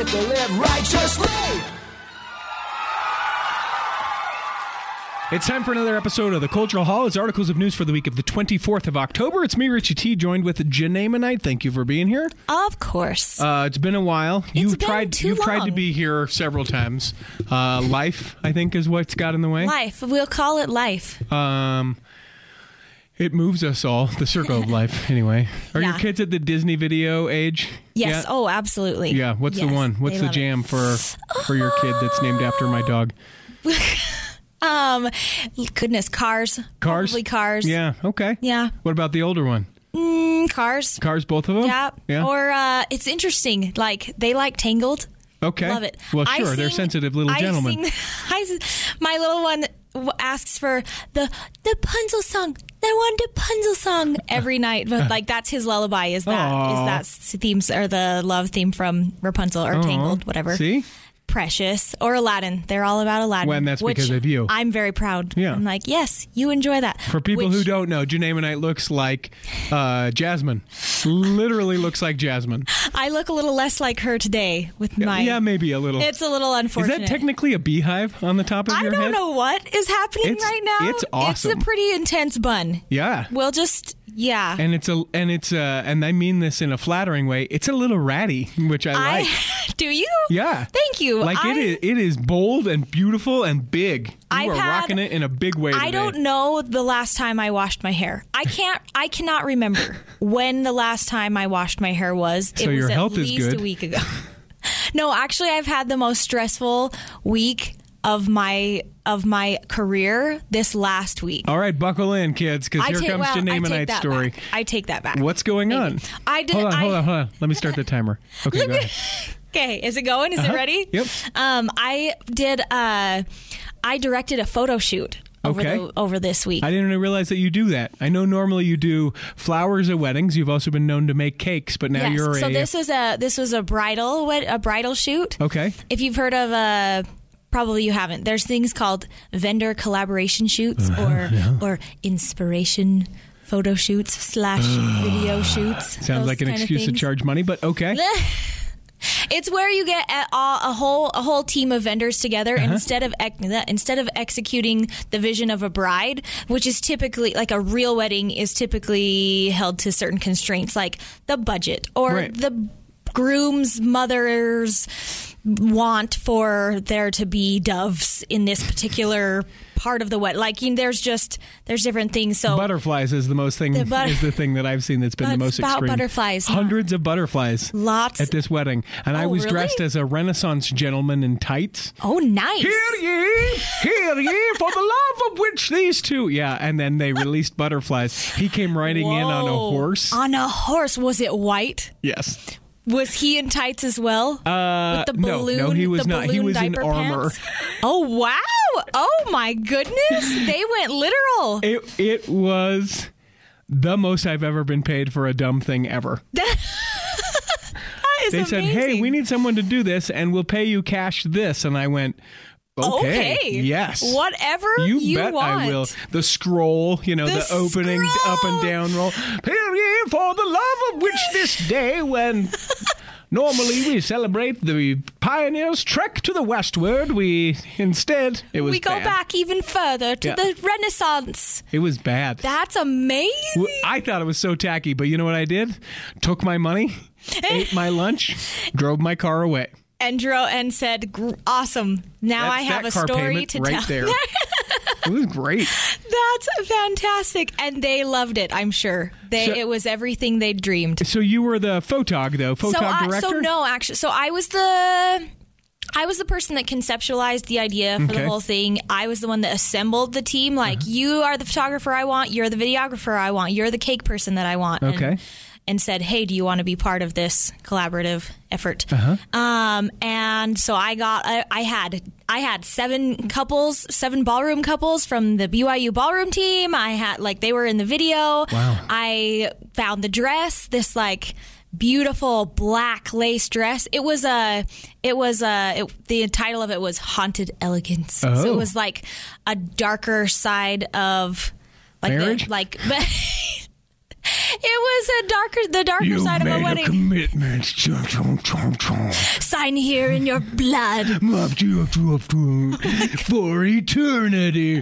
to live righteously. It's time for another episode of The Cultural Hall. It's articles of news for the week of the 24th of October. It's me, Richie T, joined with Janae Manite. Thank you for being here. Of course. It's been a while. You've tried to be here several times. Life, I think, is what's got in the way. Life. We'll call it life. It moves us all. The circle of life, anyway. Are your kids at the Disney video age? Yes. Yeah? Oh, absolutely. Yeah. What's the one? What's the jam for your kid that's named after my dog? Goodness, Cars. Probably Cars. Yeah, okay. Yeah. What about the older one? Cars. Cars, both of them? Yeah. Or it's interesting, like, they like Tangled. Okay. Love it. Well, sure, they're sensitive little gentlemen. My little one asks for the Rapunzel song. I want the Rapunzel song every night. But like that's his lullaby. Is that themes or the love theme from Rapunzel or Tangled, whatever. See. Precious or Aladdin. They're all about Aladdin. When that's because of you. I'm very proud. Yeah. I'm like, yes, you enjoy that. For people who don't know, Janae Manite looks like Jasmine. Literally looks like Jasmine. I look a little less like her today with my... Yeah, maybe a little. It's a little unfortunate. Is that technically a beehive on the top of your head? I don't know what is happening right now. It's awesome. It's a pretty intense bun. Yeah. We'll just... Yeah. And I mean this in a flattering way. It's a little ratty, which I like. Do you? Yeah. Thank you. Like it is bold and beautiful and big. You are rocking it in a big way today. I don't know the last time I washed my hair. I cannot remember when the last time I washed my hair was. So your health is good. It was at least a week ago. No, actually I've had the most stressful week of my career this last week. All right, buckle in, kids, because here comes Janae Manite's story. I take that back. What's going on? Hold on. Let me start the timer. Okay, go ahead. Okay, is it going? Is it ready? Yep. I directed a photo shoot over this week. I didn't realize that you do that. I know normally you do flowers at weddings. You've also been known to make cakes, but now you're So this was a bridal shoot. Okay. If you've heard of probably you haven't. There's things called vendor collaboration shoots or inspiration photo shoots / video shoots. Sounds like an excuse to charge money, but okay. It's where you get a whole team of vendors together, and instead of executing the vision of a bride, which is typically like a real wedding is typically held to certain constraints, like the budget or the groom's mother's want for there to be doves in this particular part of the wedding. Like there's different things. So butterflies is the thing that I've seen that's been the most extreme. Butterflies. Hundreds of butterflies. Lots at this wedding. And I was dressed as a Renaissance gentleman in tights. Oh, nice. Hear ye, for the love of which these two. Yeah, and then they released butterflies. He came riding in on a horse. On a horse. Was it white? Yes. Was he in tights as well? With the balloon? No, he was not. He was in armor. Pants? Oh, wow. Oh, my goodness. They went literal. It was the most I've ever been paid for a dumb thing ever. That is They said, hey, we need someone to do this, and we'll pay you cash this. And I went... Okay. Yes. Whatever you bet want. I will. The scroll, the opening up and down roll. Hear ye for the love of which this day when normally we celebrate the pioneers' trek to the westward, we go back even further to the Renaissance. It was bad. That's amazing. I thought it was so tacky, but you know what I did? Took my money, ate my lunch, drove my car away. And said, awesome. Now I have a story to tell. There. It was great. That's fantastic. And they loved it, I'm sure. It was everything they'd dreamed. So you were the photog, though? Director? So no, actually. So I was the person that conceptualized the idea for the whole thing. I was the one that assembled the team. Like, you are the photographer I want. You're the videographer I want. You're the cake person that I want. Okay. And said, hey, do you want to be part of this collaborative effort? And so I had 7 ballroom couples from the BYU ballroom team. I had, they were in the video. Wow. I found the dress, this beautiful black lace dress. The title of it was Haunted Elegance. Oh. So it was like a darker side of marriage? It said the darker You side of a made a wedding. commitment. Sign here in your blood. For eternity.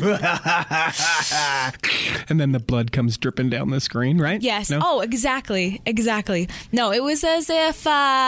And then the blood comes dripping down the screen, right? Yes. No? Oh, exactly. No, it was as if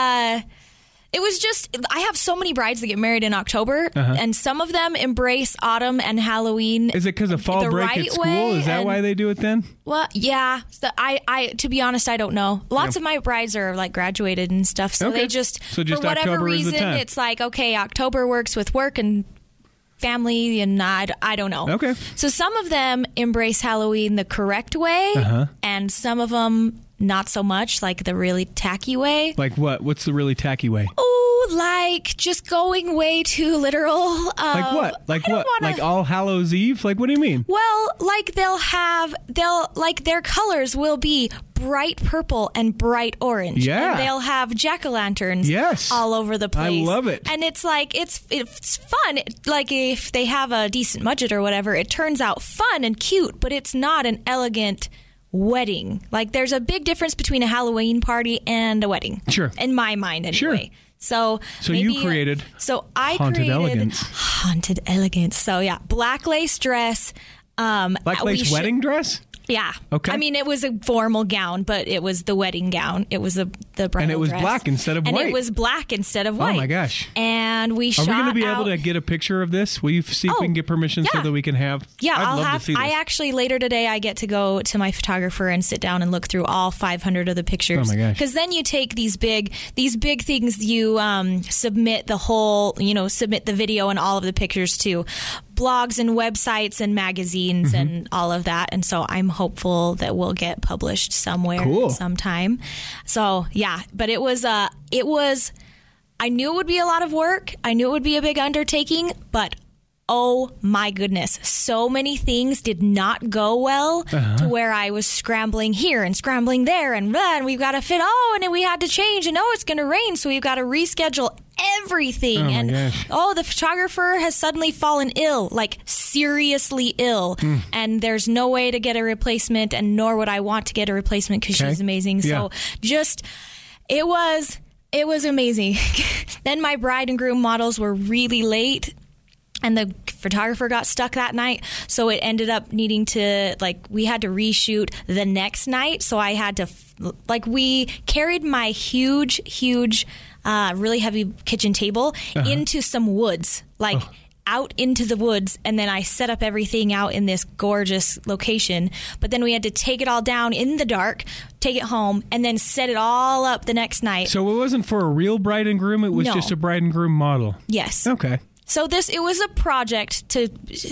it was just, I have so many brides that get married in October, and some of them embrace autumn and Halloween. Is it because of fall the break right at school? way, Is that and- why they do it then? Well, yeah. So I to be honest, I don't know. Lots of my brides are like graduated and stuff, so Okay. they just So just for whatever October is the reason, time. it's like, okay, October works with work and family, and I don't know. Okay. So some of them embrace Halloween the correct way, and some of them not so much, like the really tacky way. Like what? What's the really tacky way? Oh, like just going way too literal. Like what? Like I don't what? wanna- Like All Hallows Eve? Like what do you mean? Well, like they'll like their colors will be bright purple and bright orange. Yeah. And they'll have jack-o'-lanterns Yes. all over the I place. love it. And it's like, it's fun. Like if they have a decent budget or whatever, it turns out fun and cute, but it's not an elegant wedding. Like there's a big difference between a Halloween party and a wedding. Sure. In my mind, anyway. Sure. So you maybe- created So I Haunted created Elegance. Haunted Elegance. So yeah, black lace dress. Black lace wedding dress? Yeah. Okay. I mean, it was a formal gown, but it was the wedding gown. It was the bridal And it was dress. black instead of and white. it was black instead of white. Oh my gosh. And we Are shot we going to be able out- to get a picture of this? Will you see if we can get permission so yeah. that we can have? Yeah, I'd I'll love have. to see this. I actually later today I get to go to my photographer and sit down and look through all 500 of the pictures. Oh my gosh! Because then you take these big things. You submit the whole. Submit the video and all of the pictures to blogs and websites and magazines and all of that. And so I'm hopeful that we'll get published somewhere sometime. So yeah, but it was. I knew it would be a lot of work. I knew it would be a big undertaking, but oh my goodness, so many things did not go well to where I was scrambling here and scrambling there and we've got to fit. Oh, and then we had to change and it's going to rain. So we've got to reschedule everything. Oh my and gosh. the photographer has suddenly fallen ill, like seriously ill. And there's no way to get a replacement, and nor would I want to get a replacement because she's amazing. Yeah. So it was amazing. Then my bride and groom models were really late, and the photographer got stuck that night. So it ended up needing to, we had to reshoot the next night. So I had to, we carried my huge, really heavy kitchen table into some woods, out into the woods, and then I set up everything out in this gorgeous location. But then we had to take it all down in the dark, take it home, and then set it all up the next night. So it wasn't for a real bride and groom, it was No. just a bride and groom model. Yes. Okay. So it was a project to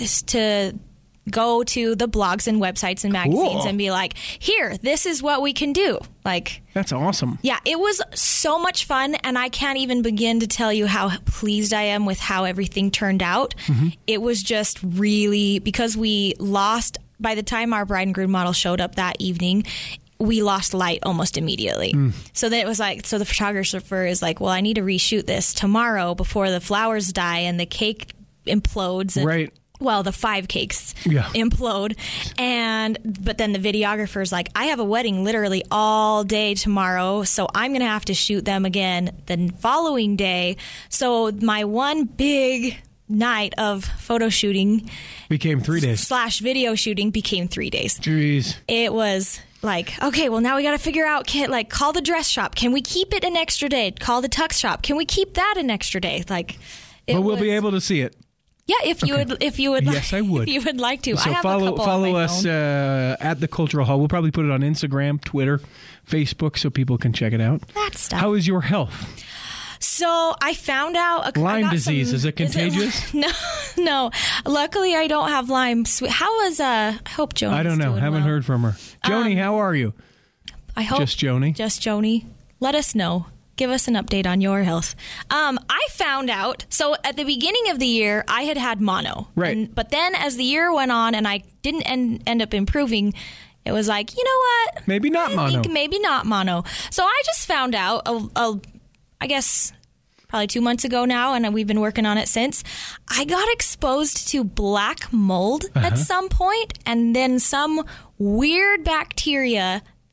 go to the blogs and websites and magazines Cool. and be like, here, this is what we can do. That's awesome. Yeah, it was so much fun, and I can't even begin to tell you how pleased I am with how everything turned out. It was just really, because we lost, by the time our bride and groom model showed up that evening, we lost light almost immediately. So then it was so the photographer is like, well, I need to reshoot this tomorrow before the flowers die and the cake implodes. And, Right. Well, the 5 cakes Yeah. implode. But then the videographer's like, I have a wedding literally all day tomorrow, so I'm going to have to shoot them again the following day. So my one big night of photo shooting Became 3 days. / video shooting became 3 days. Jeez. It was okay, well, now we got to figure out, call the dress shop. Can we keep it an extra day? Call the tux shop. Can we keep that an extra day? But we'll be able to see it. Yeah, if you would, Yes, I would. If you would like to. So I have follow a couple on my us phone. at the Cultural Hall. We'll probably put it on Instagram, Twitter, Facebook, so people can check it out. That stuff. How is your health? So I found out Lyme disease. Is it contagious? No. Luckily, I don't have Lyme. How is I hope Joni. I don't know. Haven't heard from her. Joni, how are you? I hope Just Joni. Just Joni. Let us know. Give us an update on your health. I found out. So at the beginning of the year, I had mono. Right. But then as the year went on, and I didn't end up improving. It was like, you know what? Maybe not I mono. think maybe not mono. So I just found out, I guess, probably 2 months ago now, and we've been working on it since. I got exposed to black mold at some point, and then some weird bacteria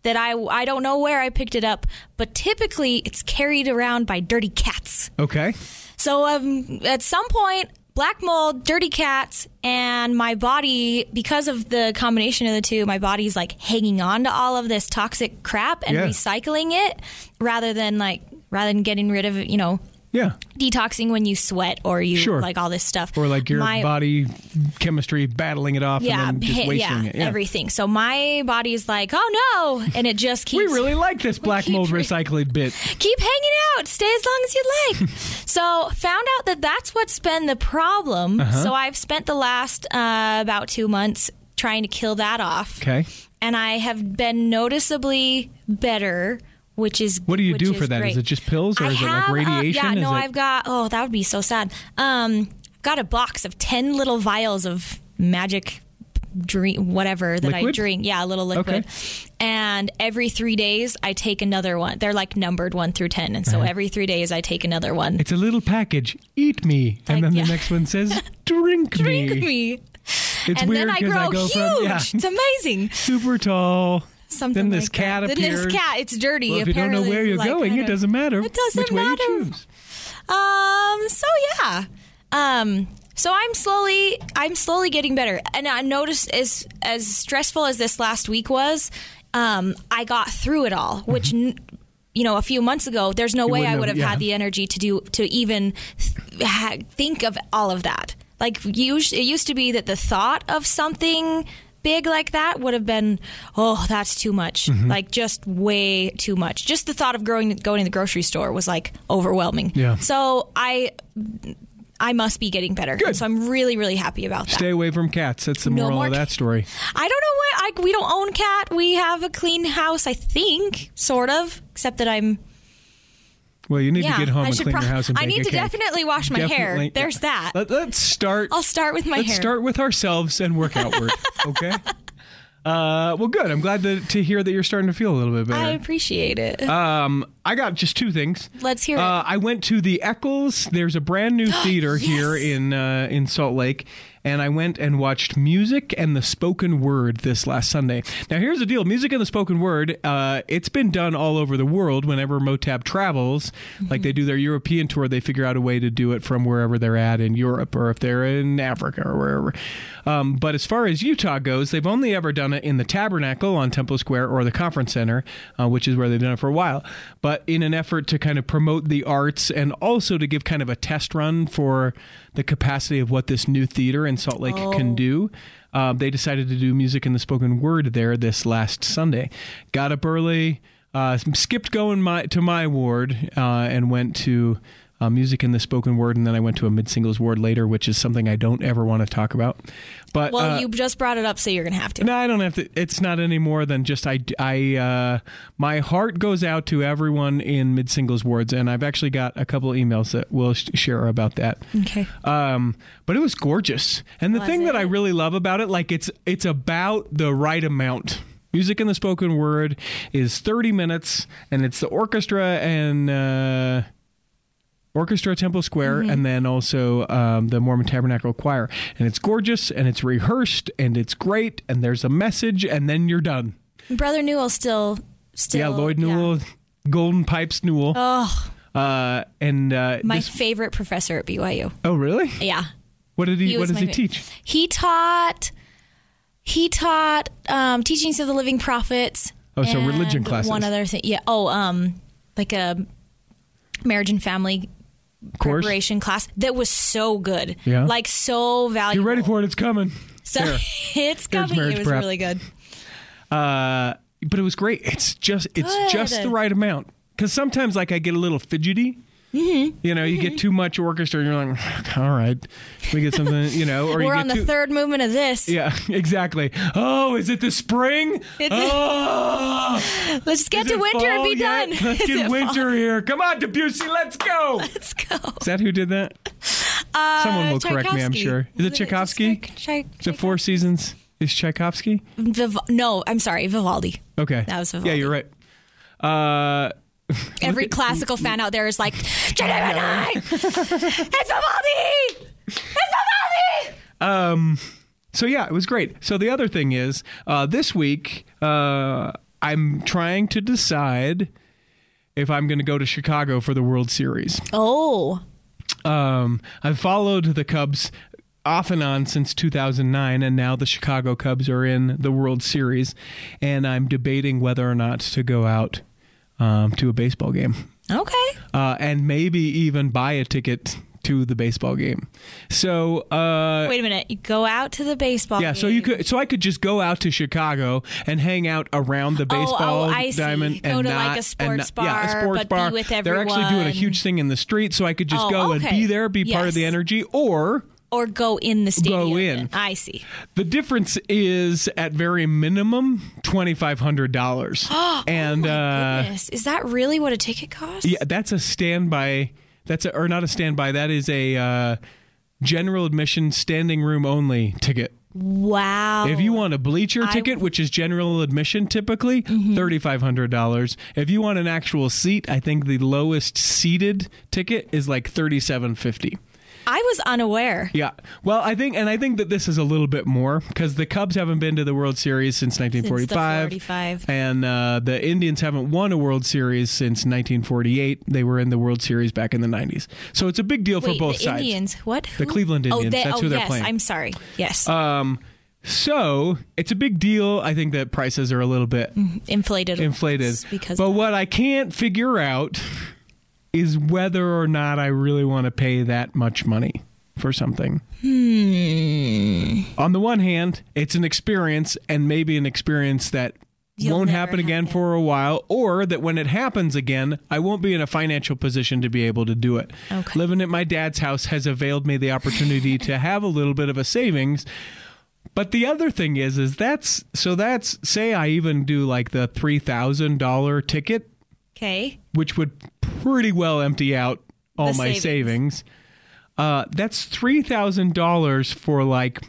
that I don't know where I picked it up, but typically it's carried around by dirty cats. Okay. So at some point, black mold, dirty cats, and my body, because of the combination of the two, my body's like hanging on to all of this toxic crap and recycling it rather than getting rid of it, detoxing when you sweat or you like all this stuff. Or like your body chemistry battling it off and then just wasting it. Yeah, everything. So my body's like, oh no, and it just keeps... We really like this black mold recycling bit. Keep hanging out. Stay as long as you'd like. So found out that that's what's been the problem. So I've spent the last about 2 months trying to kill that off. Okay. And I have been noticeably better. What do you do for that? Great. Is it just pills or is it like radiation? I've got, that would be so sad. Got a box of 10 little vials of magic whatever that I drink. Yeah, a little liquid. Okay. And every 3 days I take another one. They're like numbered 1 through 10. And so every 3 days I take another one. It's a little package. Eat me. And then the next one says, drink me. Drink me. It's and weird then I grow huge. It's amazing. Super tall. Something then this cat appears. Then this cat, it's dirty. Well, if you don't know where you're going, it doesn't matter. It doesn't matter. Which way you choose. So I'm slowly getting better. And I noticed as stressful as this last week was, I got through it all, which a few months ago, there's no way I would have had the energy to even think of all of that. Like it used to be that the thought of something big like that would have been, that's too much. Like just way too much. Just the thought of going to the grocery store was like overwhelming. Yeah. So I must be getting better. Good. So I'm really, really happy about that. Stay away from cats. That's the moral of that story. I don't know we don't own cat. We have a clean house, I think, sort of, except that I'm... Well, you need to get home and clean your house and bake I need to definitely wash my hair. There's that. Let's start. I'll start with my hair. Let's start with ourselves and work outward. Okay? Well, good. I'm glad to hear that you're starting to feel a little bit better. I appreciate it. I got just 2 things. Let's hear it. I went to the Eccles. There's a brand new theater here in Salt Lake. And I went and watched Music and the Spoken Word this last Sunday. Now, here's the deal. Music and the Spoken Word, it's been done all over the world whenever Motab travels. Like they do their European tour, they figure out a way to do it from wherever they're at in Europe or if they're in Africa or wherever. But as far as Utah goes, they've only ever done it in the Tabernacle on Temple Square or the Conference Center, which is where they've done it for a while. But in an effort to kind of promote the arts and also to give kind of a test run for the capacity of what this new theater in Salt Lake can do, they decided to do Music and the Spoken Word there this last Sunday. Got up early, skipped going to my ward, and went to Music and the Spoken Word, and then I went to a mid-singles ward later, which is something I don't ever want to talk about. But you just brought it up, so you're going to have to. No, I don't have to. It's not any more than just my heart goes out to everyone in mid-singles wards, and I've actually got a couple of emails that we'll share about that. Okay. But it was gorgeous. And the thing that I really love about it, like it's about the right amount. Music and the Spoken Word is 30 minutes, and it's the orchestra and... Orchestra Temple Square, and then also the Mormon Tabernacle Choir. And it's gorgeous, and it's rehearsed, and it's great, and there's a message, and then you're done. Brother Newell still... Yeah, Lloyd Newell, Golden Pipes Newell. Oh. My favorite professor at BYU. Oh, really? Yeah. What does he teach? He taught Teachings of the Living Prophets. Oh, so religion classes. One other thing. Yeah. Like a marriage and family preparation class that was so good. Yeah. Like so valuable. You're ready for it. It's coming. So it's coming. It was really good. But it was great. It's just the right amount. Because sometimes like I get a little fidgety. Mm-hmm. You get too much orchestra and you're like, all right, we get something, or we're on the third movement of this. Yeah, exactly. Oh, is it the spring? Let's get to winter and be done. Let's get winter here. Come on, Debussy, let's go. Let's go. Is that who did that? Someone will correct me, I'm sure. Is it Tchaikovsky? Is it Four Seasons? Is Tchaikovsky? No, I'm sorry, Vivaldi. Okay. That was Vivaldi. Yeah, you're right. Every classical fan out there is like, it's Vivaldi! It's Vivaldi! So yeah, it was great. So the other thing is, this week, I'm trying to decide if I'm going to go to Chicago for the World Series. Oh. I've followed the Cubs off and on since 2009, and now the Chicago Cubs are in the World Series, and I'm debating whether or not to go out to a baseball game. Okay. And maybe even buy a ticket to the baseball game. So wait a minute, you go out to the baseball game. So I could just go out to Chicago and hang out around the baseball I see. diamond go and to not, like a sports bar, yeah, a sports but bar. be with everyone. They're actually doing a huge thing in the street, so I could just go and be there, be part of the energy, or go in the stadium. Go in. I see. The difference is, at very minimum, $2,500. And my goodness, is that really what a ticket costs? Yeah, that's a standby. Or not a standby. That is a general admission, standing room only ticket. Wow. If you want a bleacher ticket, which is general admission typically, $3,500. If you want an actual seat, I think the lowest seated ticket is like $3,750. I was unaware. Yeah. Well, I think that this is a little bit more, because the Cubs haven't been to the World Series since 1945. And the Indians haven't won a World Series since 1948. They were in the World Series back in the 90s. So it's a big deal for both sides. Indians, what? Who? The Cleveland Indians. That's who they're playing. I'm sorry. Yes. So it's a big deal. I think that prices are a little bit inflated. But what I can't figure out is whether or not I really want to pay that much money for something. On the one hand, it's an experience, and maybe an experience that won't happen again for a while, or that when it happens again, I won't be in a financial position to be able to do it. Okay. Living at my dad's house has availed me the opportunity to have a little bit of a savings. But the other thing is that's say I even do like the $3,000 ticket. Okay. Which would pretty well empty out all my savings. That's $3,000 for like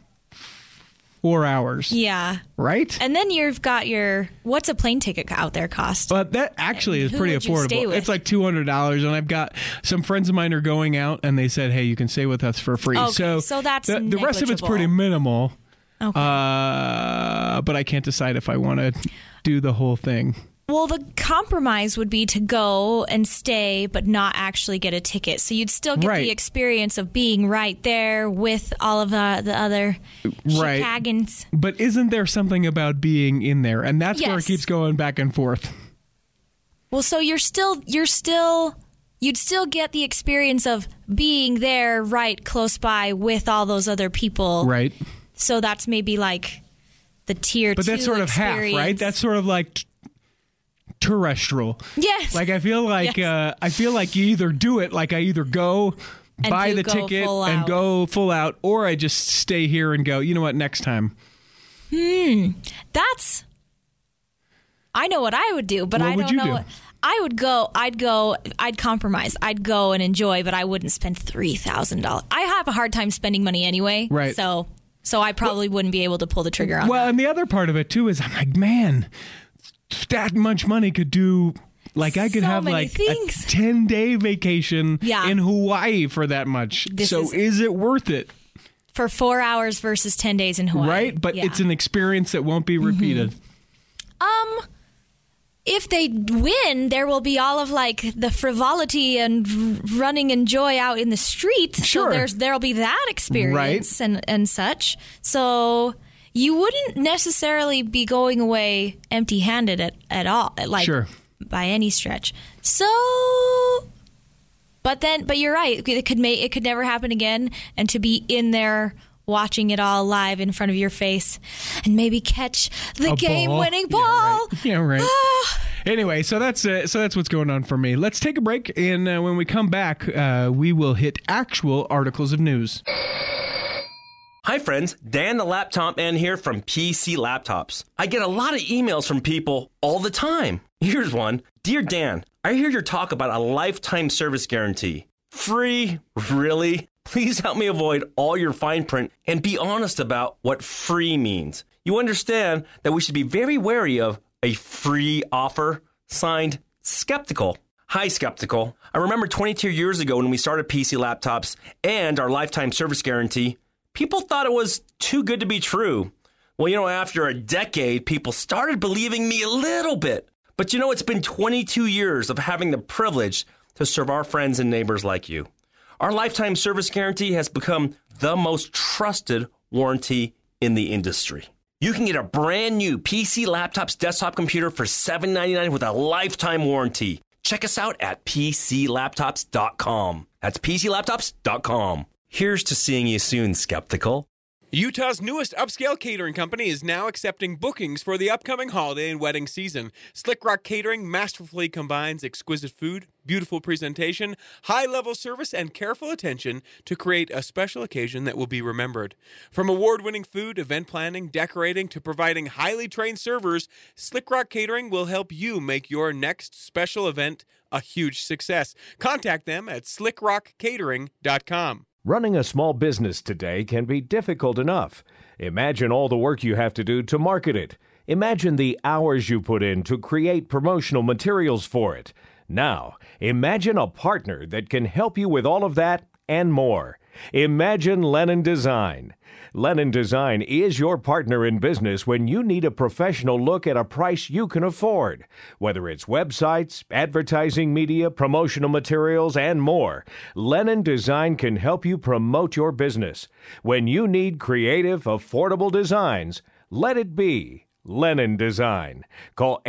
4 hours. Yeah. Right? And then you've got what's a plane ticket out there cost? But that actually is pretty affordable. It's like $200, and I've got some friends of mine are going out, and they said, hey, you can stay with us for free. Okay, so that's the rest of it's pretty minimal. Okay. But I can't decide if I want to do the whole thing. Well, the compromise would be to go and stay, but not actually get a ticket. So you'd still get the experience of being right there with all of the other Chicagans. But isn't there something about being in there? And that's where it keeps going back and forth. Well, so you'd still get the experience of being there right close by with all those other people. Right. So that's maybe like the tier 2 But that's sort of experience. half, right? That's sort of like terrestrial. Yes. Like I feel like you either do it, like I either go and buy the ticket and go full out, or I just stay here and go, you know what, next time. I know what I would do, but I don't know. I'd compromise. I'd go and enjoy, but I wouldn't spend $3,000. I have a hard time spending money anyway. Right. So I probably wouldn't be able to pull the trigger on that. Well, and the other part of it too is I'm like, man, that much money could do, like I could have like things. A 10-day vacation in Hawaii for that much. Is it worth it? For 4 hours versus 10 days in Hawaii. Right? But it's an experience that won't be repeated. If they win, there will be all of like the frivolity and running and joy out in the street. Sure. So there'll be that experience and such. So you wouldn't necessarily be going away empty-handed at all, by any stretch. So, but you're right. It could never happen again, and to be in there watching it all live in front of your face, and maybe catch the game-winning ball. Yeah, right. Anyway, so that's what's going on for me. Let's take a break, and when we come back, we will hit actual articles of news. Hi friends, Dan the Laptop Man here from PC Laptops. I get a lot of emails from people all the time. Here's one. Dear Dan, I hear your talk about a lifetime service guarantee. Free? Really? Please help me avoid all your fine print and be honest about what free means. You understand that we should be very wary of a free offer. Signed, Skeptical. Hi, Skeptical. I remember 22 years ago when we started PC Laptops and our lifetime service guarantee, people thought it was too good to be true. Well, after a decade, people started believing me a little bit. But it's been 22 years of having the privilege to serve our friends and neighbors like you. Our lifetime service guarantee has become the most trusted warranty in the industry. You can get a brand new PC Laptops desktop computer for $799 with a lifetime warranty. Check us out at PCLaptops.com. That's PCLaptops.com. Here's to seeing you soon, skeptical. Utah's newest upscale catering company is now accepting bookings for the upcoming holiday and wedding season. Slick Rock Catering masterfully combines exquisite food, beautiful presentation, high-level service, and careful attention to create a special occasion that will be remembered. From award-winning food, event planning, decorating, to providing highly trained servers, Slick Rock Catering will help you make your next special event a huge success. Contact them at slickrockcatering.com. Running a small business today can be difficult enough. Imagine all the work you have to do to market it. Imagine the hours you put in to create promotional materials for it. Now, imagine a partner that can help you with all of that and more. Imagine Lennon Design. Lennon Design is your partner in business when you need a professional look at a price you can afford. Whether it's websites, advertising media, promotional materials, and more, Lennon Design can help you promote your business. When you need creative, affordable designs, let it be Lennon Design. Call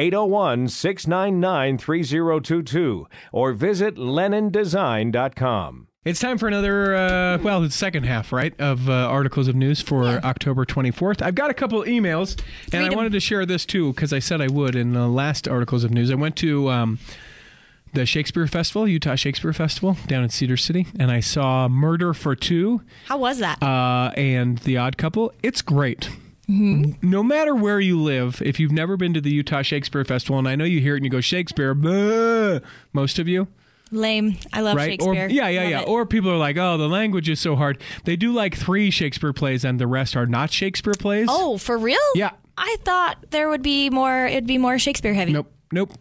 801-699-3022 or visit LennonDesign.com. It's time for another, the second half, right, of Articles of News for October 24th. I've got a couple emails, and I wanted to share this, too, because I said I would in the last Articles of News. I went to the Shakespeare Festival, Utah Shakespeare Festival, down in Cedar City, and I saw Murder for Two. How was that? And The Odd Couple. It's great. Mm-hmm. No matter where you live, if you've never been to the Utah Shakespeare Festival, and I know you hear it and you go, Shakespeare, most of you. Lame. I love Shakespeare. Or people are like, oh, the language is so hard. They do like 3 Shakespeare plays and the rest are not Shakespeare plays. Oh, for real? Yeah. I thought there would be more, it'd be more Shakespeare heavy. Nope.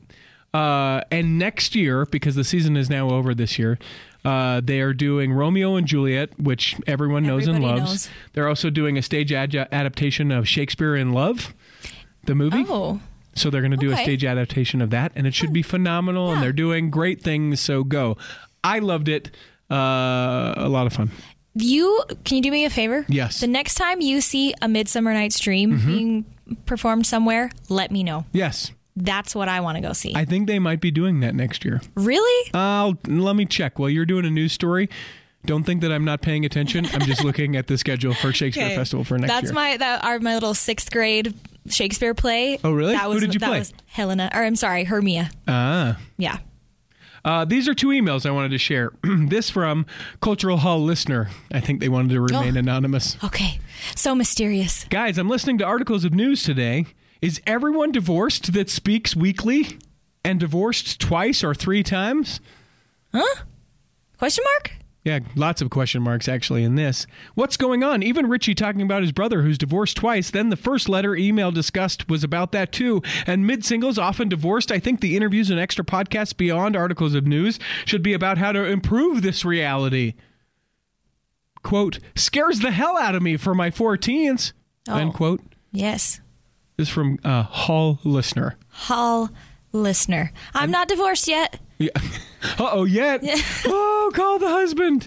And next year, because the season is now over this year, they are doing Romeo and Juliet, which everyone knows and loves. They're also doing a stage adaptation of Shakespeare in Love, the movie. Oh. So they're going to do a stage adaptation of that, and it should be phenomenal, and they're doing great things, so go. I loved it. A lot of fun. Can you do me a favor? Yes. The next time you see A Midsummer Night's Dream being performed somewhere, let me know. Yes. That's what I want to go see. I think they might be doing that next year. Really? Let me check. While you're doing a news story, don't think that I'm not paying attention. I'm just looking at the schedule for Shakespeare Festival for next year. That's my little 6th grade Shakespeare play. Oh, really? Who did you play? That was Hermia. Ah. Yeah. These are 2 emails I wanted to share. This from Cultural Hall listener. I think they wanted to remain anonymous. Okay. So mysterious. Guys, I'm listening to Articles of News today. Is everyone divorced that speaks weekly and divorced twice or 3 times? Huh? Question mark? Yeah, lots of question marks actually in this. What's going on? Even Richie talking about his brother who's divorced twice. Then the first letter email discussed was about that too. And mid-singles often divorced. I think the interviews and extra podcasts beyond Articles of News should be about how to improve this reality. Quote, scares the hell out of me for my 4 teens. End quote. Yes. This is from Hall listener. Hall listener. I'm not divorced yet. Yeah. Yet. Oh, call the husband.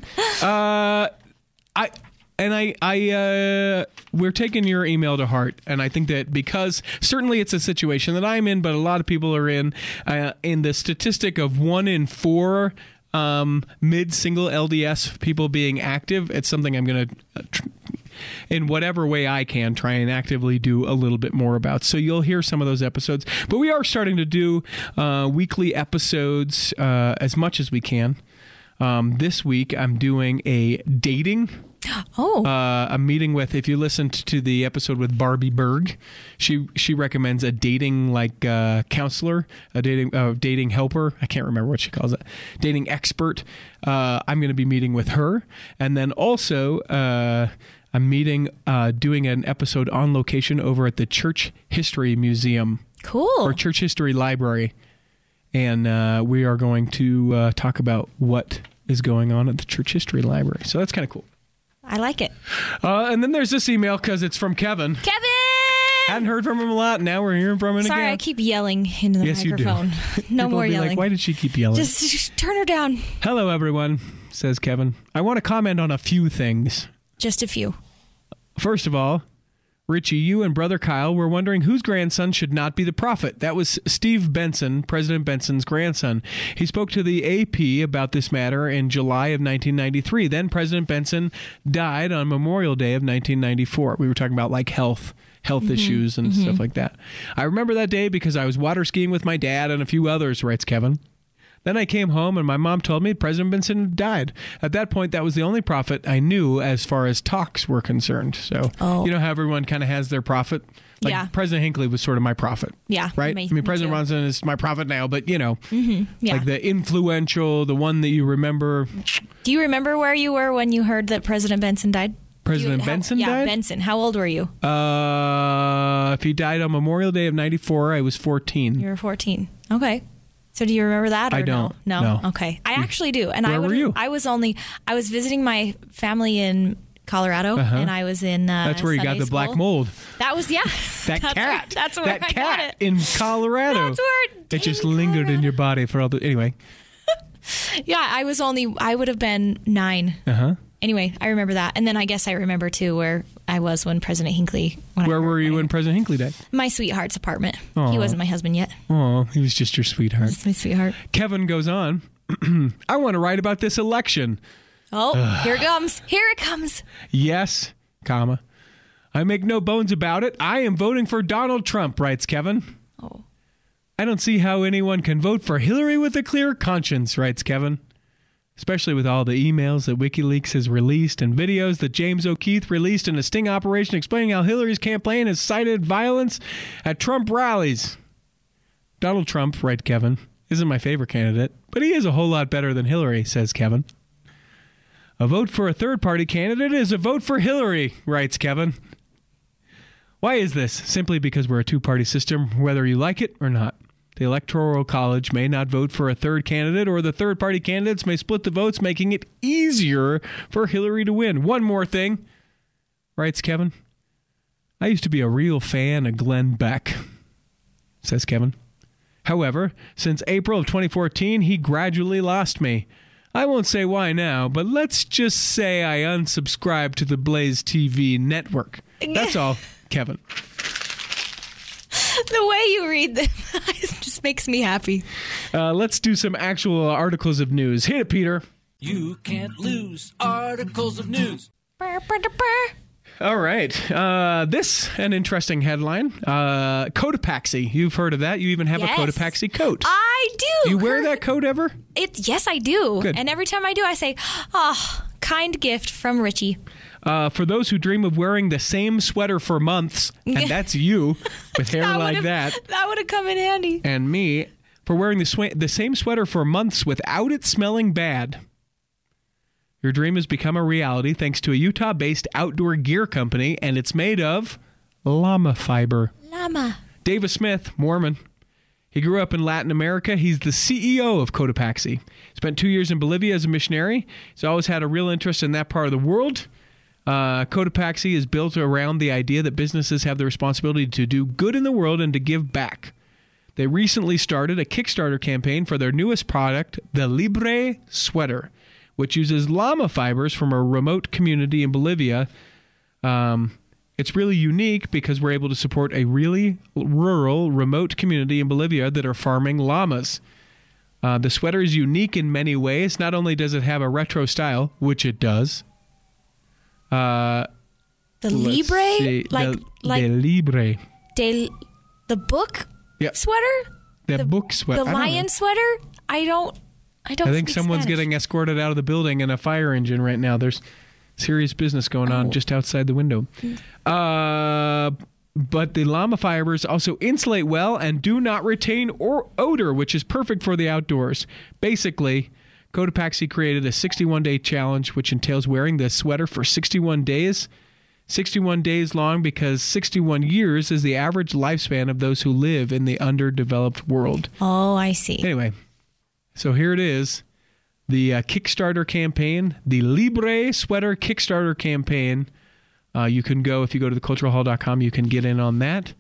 We're taking your email to heart, and I think that because certainly it's a situation that I'm in, but a lot of people are in the statistic of 1 in 4 mid-single LDS people being active. It's something I'm going to, in whatever way I can, try and actively do a little bit more about. So you'll hear some of those episodes. But we are starting to do weekly episodes as much as we can. This week, I'm doing a dating. I'm meeting with, if you listened to the episode with Barbie Berg, she recommends a dating counselor, a dating helper. I can't remember what she calls it. Dating expert. I'm going to be meeting with her. And then also, I'm doing an episode on location over at the Church History Museum. Cool. Or Church History Library. And we are going to talk about what is going on at the Church History Library. So that's kind of cool. I like it. And then there's this email because it's from Kevin. Kevin! Hadn't heard from him a lot. Now we're hearing from him Sorry, again. I keep yelling into the Yes, microphone. you do. No People more will be yelling. Like, why did she keep yelling? Just turn her down. Hello, everyone, says Kevin. I want to comment on a few things. Just a few. First of all, Richie, you and brother Kyle were wondering whose grandson should not be the prophet. That was Steve Benson, President Benson's grandson. He spoke to the AP about this matter in July of 1993. Then President Benson died on Memorial Day of 1994. We were talking about like health issues and stuff like that. I remember that day because I was water skiing with my dad and a few others, writes Kevin. Then I came home and my mom told me President Benson died. At that point, that was the only prophet I knew as far as talks were concerned. So, you know how everyone kind of has their prophet? Like Yeah. President Hinckley was sort of my prophet. Yeah. Right? Me President too. Ronson is my prophet now, but you know, Yeah. like the influential, the one that you remember. Do you remember where you were when you heard that President Benson died? President Benson Yeah, died? Benson. How old were you? If he died on Memorial Day of 94, I was 14. You were 14. Okay. So do you remember that? Or I don't. No. No. Okay. I actually do. And Where were you? I was visiting my family in Colorado, and I was in. That's where you got Sunday the black school. mold. That was That that's cat. That's where that I cat got it. in Colorado. That's where it just in lingered in Colorado. your body for all the. Anyway. Yeah, I would have been 9. Anyway, I remember that, and then I guess I remember too where I was when President Hinckley. Where were you when President Hinckley died? My sweetheart's apartment. Aw. He wasn't my husband yet. Oh, he was just your sweetheart. It's my sweetheart. Kevin goes on. I want to write about this election. Oh, here it comes. Here it comes. Yes, comma. I make no bones about it. I am voting for Donald Trump, writes Kevin. Oh. I don't see how anyone can vote for Hillary with a clear conscience, writes Kevin. Especially with all the emails that WikiLeaks has released and videos that James O'Keefe released in a sting operation explaining how Hillary's campaign has cited violence at Trump rallies. Donald Trump, writes Kevin, isn't my favorite candidate, but he is a whole lot better than Hillary, says Kevin. A vote for a third-party candidate is a vote for Hillary, writes Kevin. Why is this? Simply because we're a two-party system, whether you like it or not. The Electoral College may not vote for a third candidate, or the third-party candidates may split the votes, making it easier for Hillary to win. One more thing, writes Kevin. I used to be a real fan of Glenn Beck, says Kevin. However, since April of 2014, he gradually lost me. I won't say why now, but let's just say I unsubscribed to the Blaze TV network. That's all, Kevin. The way you read them just makes me happy. Let's do some actual articles of news. Hit it, Peter. You can't lose articles of news. Brr, brr, brr, brr. All right. This, an interesting headline. Cotopaxi. You've heard of that. You even have Yes. a Cotopaxi coat. I do. Do you wear that coat ever? Yes, I do. Good. And every time I do, I say, "Oh, kind gift from Richie." For those who dream of wearing the same sweater for months, and that's you, with hair like would've- that, That would have come in handy. and me, for wearing the same sweater for months without it smelling bad. Your dream has become a reality thanks to a Utah-based outdoor gear company, and it's made of llama fiber. Llama. Davis Smith, Mormon. He grew up in Latin America. He's the CEO of Cotopaxi. Spent 2 years in Bolivia as a missionary. He's always had a real interest in that part of the world. Cotopaxi is built around the idea that businesses have the responsibility to do good in the world and to give back. They recently started a Kickstarter campaign for their newest product, the Libre Sweater, which uses llama fibers from a remote community in Bolivia. It's really unique because we're able to support a really rural, remote community in Bolivia that are farming llamas. The sweater is unique in many ways. Not only does it have a retro style, which it does. The Let's Libre? see. Like the Libre. the book Yep. sweater? The book sweater. The I don't know. lion sweater? I don't I think speak someone's Spanish. getting escorted out of the building in a fire engine right now. There's serious business going on just outside the window. But the llama fibers also insulate well and do not retain odor, which is perfect for the outdoors. Basically, Cotopaxi created a 61-day challenge, which entails wearing the sweater for 61 days. 61 days long because 61 years is the average lifespan of those who live in the underdeveloped world. Oh, I see. Anyway, so here it is. The Kickstarter campaign, the Libre Sweater Kickstarter campaign. You can go, if you go to theculturalhall.com, you can get in on that.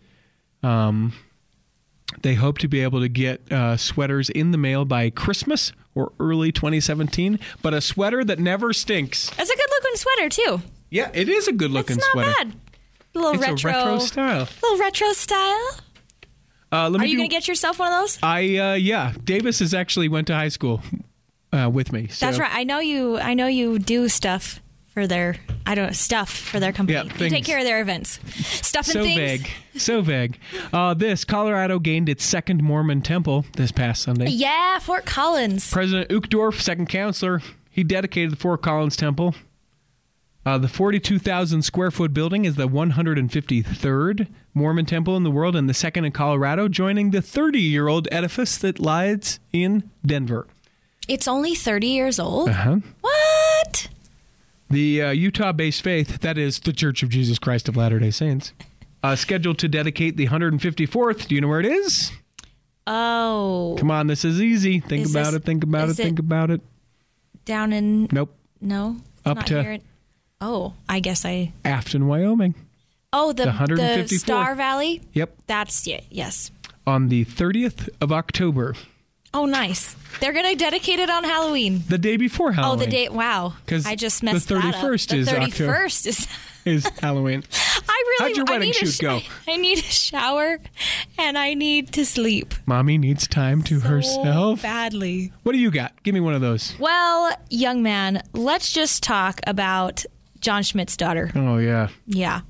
They hope to be able to get sweaters in the mail by Christmas or early 2017, but a sweater that never stinks. That's a good-looking sweater, too. Yeah, it is a good-looking sweater. It's not bad. A little it's retro. A retro style. Little retro style. Are you going to get yourself one of those? Yeah. Davis has actually went to high school with me. So. That's right. I know you do stuff for their company. Yeah, you take care of their events. Stuff and things. So vague. Colorado gained its second Mormon temple this past Sunday. Yeah, Fort Collins. President Uchtdorf, second counselor, he dedicated the Fort Collins temple. The 42,000 square foot building is the 153rd Mormon temple in the world and the second in Colorado, joining the 30-year-old edifice that lies in Denver. It's only 30 years old? Uh-huh. What? The Utah-based faith, that is the Church of Jesus Christ of Latter-day Saints, scheduled to dedicate the 154th. Do you know where it is? Oh. Come on, this is easy. Think about it. Down in... Nope. No? Up to... Oh, I guess Afton, Wyoming. Oh, the 154th. Star Valley? Yep. That's, yes. On the 30th of October. Oh, nice. They're going to dedicate it on Halloween. The day before Halloween. Oh, the day, wow. I just messed the 31st that up. is October. The 31st is Halloween. How'd your wedding shoot go? I need a shower, and I need to sleep. Mommy needs time to herself. Badly. What do you got? Give me one of those. Well, young man, let's just talk about John Schmidt's daughter. Oh, yeah. Yeah.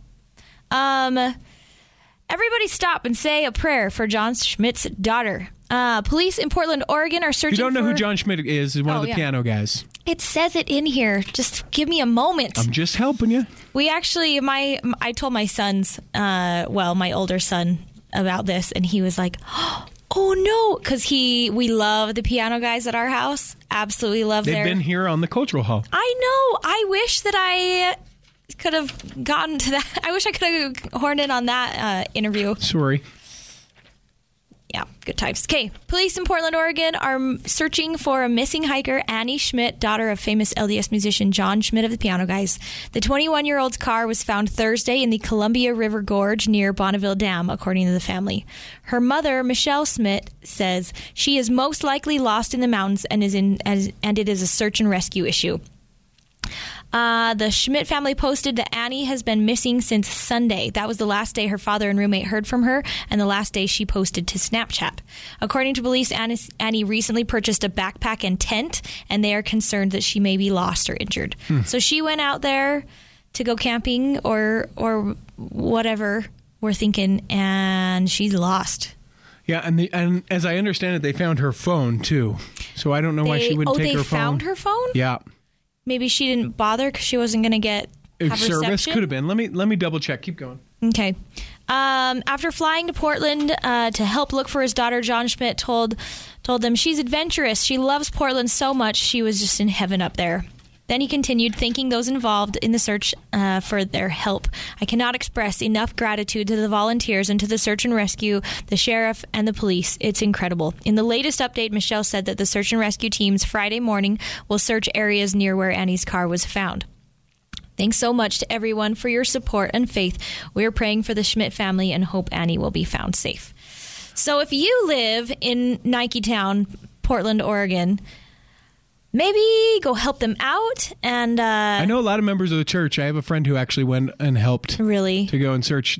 Everybody stop and say a prayer for John Schmidt's daughter. Police in Portland, Oregon are searching for... You don't know who John Schmidt is one of the piano guys. It says it in here. Just give me a moment. I'm just helping you. We actually, I told my sons, my older son about this, and he was like, oh no, because we love the piano guys at our house. Absolutely love They've been here on the Cultural Hall. I know. I wish that I could have gotten to that. I wish I could have horned in on that interview. Sorry. Yeah, good times. Okay, police in Portland, Oregon are searching for a missing hiker, Annie Schmidt, daughter of famous LDS musician John Schmidt of the Piano Guys. The 21-year-old's car was found Thursday in the Columbia River Gorge near Bonneville Dam, according to the family. Her mother, Michelle Schmidt, says she is most likely lost in the mountains and it is a search and rescue issue. The Schmidt family posted that Annie has been missing since Sunday. That was the last day her father and roommate heard from her and the last day she posted to Snapchat. According to police, Annie recently purchased a backpack and tent, and they are concerned that she may be lost or injured. So she went out there to go camping or whatever we're thinking, and she's lost. Yeah, and as I understand it, they found her phone, too. So I don't know why she wouldn't take her phone. Oh, they found her phone? Yeah. Maybe she didn't bother because she wasn't going to have service reception. Could have been. Let me double check. Keep going. Okay. After flying to Portland to help look for his daughter, John Schmidt told them she's adventurous. She loves Portland so much she was just in heaven up there. Then he continued, thanking those involved in the search for their help. I cannot express enough gratitude to the volunteers and to the search and rescue, the sheriff, and the police. It's incredible. In the latest update, Michelle said that the search and rescue teams Friday morning will search areas near where Annie's car was found. Thanks so much to everyone for your support and faith. We're praying for the Schmidt family and hope Annie will be found safe. So if you live in Nike Town, Portland, Oregon, maybe go help them out. And I know a lot of members of the church. I have a friend who actually went and helped. Really? To go and search.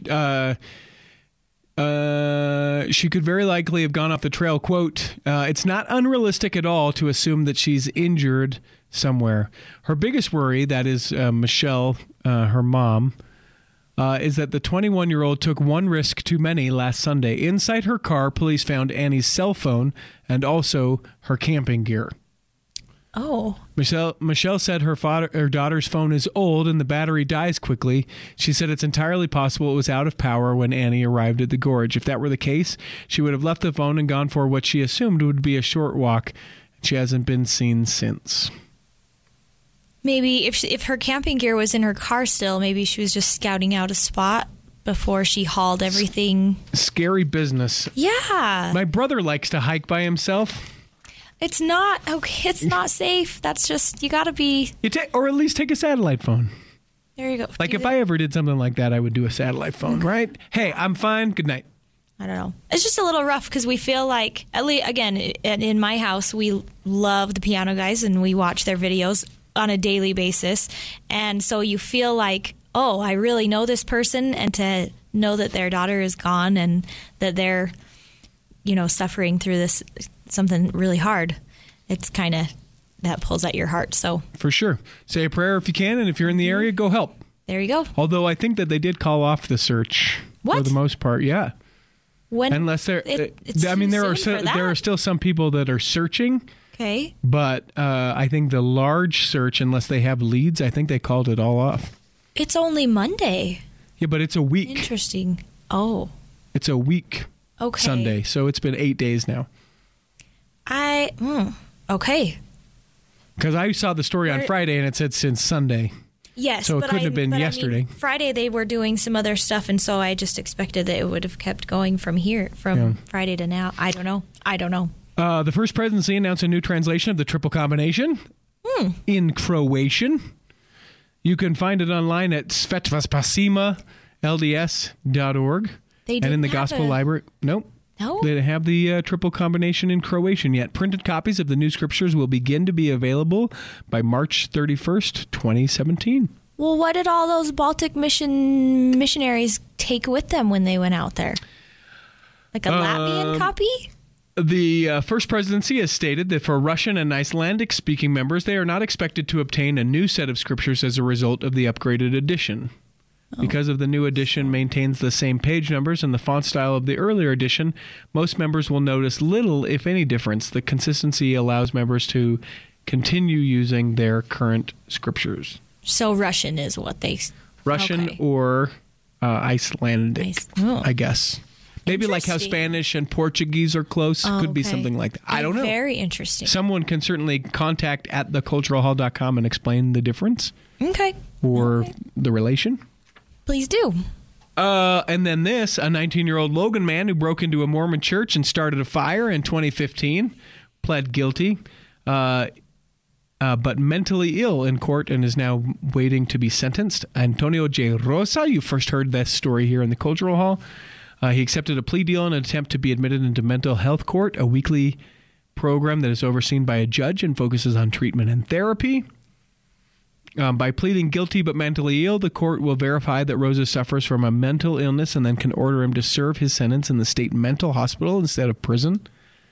She could very likely have gone off the trail. Quote, it's not unrealistic at all to assume that she's injured somewhere. Her biggest worry, that is Michelle, her mom, is that the 21-year-old took one risk too many last Sunday. Inside her car, police found Annie's cell phone and also her camping gear. Oh. Michelle said her daughter's phone is old and the battery dies quickly. She said it's entirely possible it was out of power when Annie arrived at the gorge. If that were the case, she would have left the phone and gone for what she assumed would be a short walk. She hasn't been seen since. Maybe if her camping gear was in her car still, maybe she was just scouting out a spot before she hauled everything. Scary business. Yeah. My brother likes to hike by himself. It's not okay. It's not safe. That's just, you got to be. Or at least take a satellite phone. There you go. Like if I ever did something like that, I would do a satellite phone, right? Hey, I'm fine. Good night. I don't know. It's just a little rough because we feel like, at least, again, in my house, we love the Piano Guys and we watch their videos on a daily basis. And so you feel like, oh, I really know this person, and to know that their daughter is gone and that they're, suffering through this, something really hard. It's kind of, that pulls at your heart. So for sure. Say a prayer if you can, and if you're in the area, go help. There you go. Although I think that they did call off the search for the most part. Yeah. Unless there are still some people that are searching. Okay. But I think the large search, unless they have leads, I think they called it all off. It's only Monday. Yeah, but it's a week. Interesting. Oh. It's a week. Okay. Sunday. So it's been 8 days now. Okay. Because I saw the story on Friday and it said since Sunday. Yes. So it couldn't have been yesterday. Friday they were doing some other stuff, and so I just expected that it would have kept going from Friday to now. I don't know. The First Presidency announced a new translation of the triple combination in Croatian. You can find it online at svetvaspasimalds.org. And in the Gospel Library. Nope. No? They didn't have the triple combination in Croatian yet. Printed copies of the new scriptures will begin to be available by March 31st, 2017. Well, what did all those Baltic missionaries take with them when they went out there? Like a Latvian copy? The First Presidency has stated that for Russian and Icelandic-speaking members, they are not expected to obtain a new set of scriptures as a result of the upgraded edition. Because of the new edition maintains the same page numbers and the font style of the earlier edition, most members will notice little, if any, difference. The consistency allows members to continue using their current scriptures. So Russian is what they... Russian or Icelandic, I guess. Maybe like how Spanish and Portuguese are close. Could be something like that. I don't know. Very interesting. Someone can certainly contact at theculturalhall.com and explain the difference. Okay. Or the relation. Please do. And then a 19-year-old Logan man who broke into a Mormon church and started a fire in 2015, pled guilty, but mentally ill in court and is now waiting to be sentenced. Antonio J. Rosa, you first heard this story here in the Cultural Hall. He accepted a plea deal in an attempt to be admitted into mental health court, a weekly program that is overseen by a judge and focuses on treatment and therapy. By pleading guilty but mentally ill, the court will verify that Rosa suffers from a mental illness and then can order him to serve his sentence in the state mental hospital instead of prison.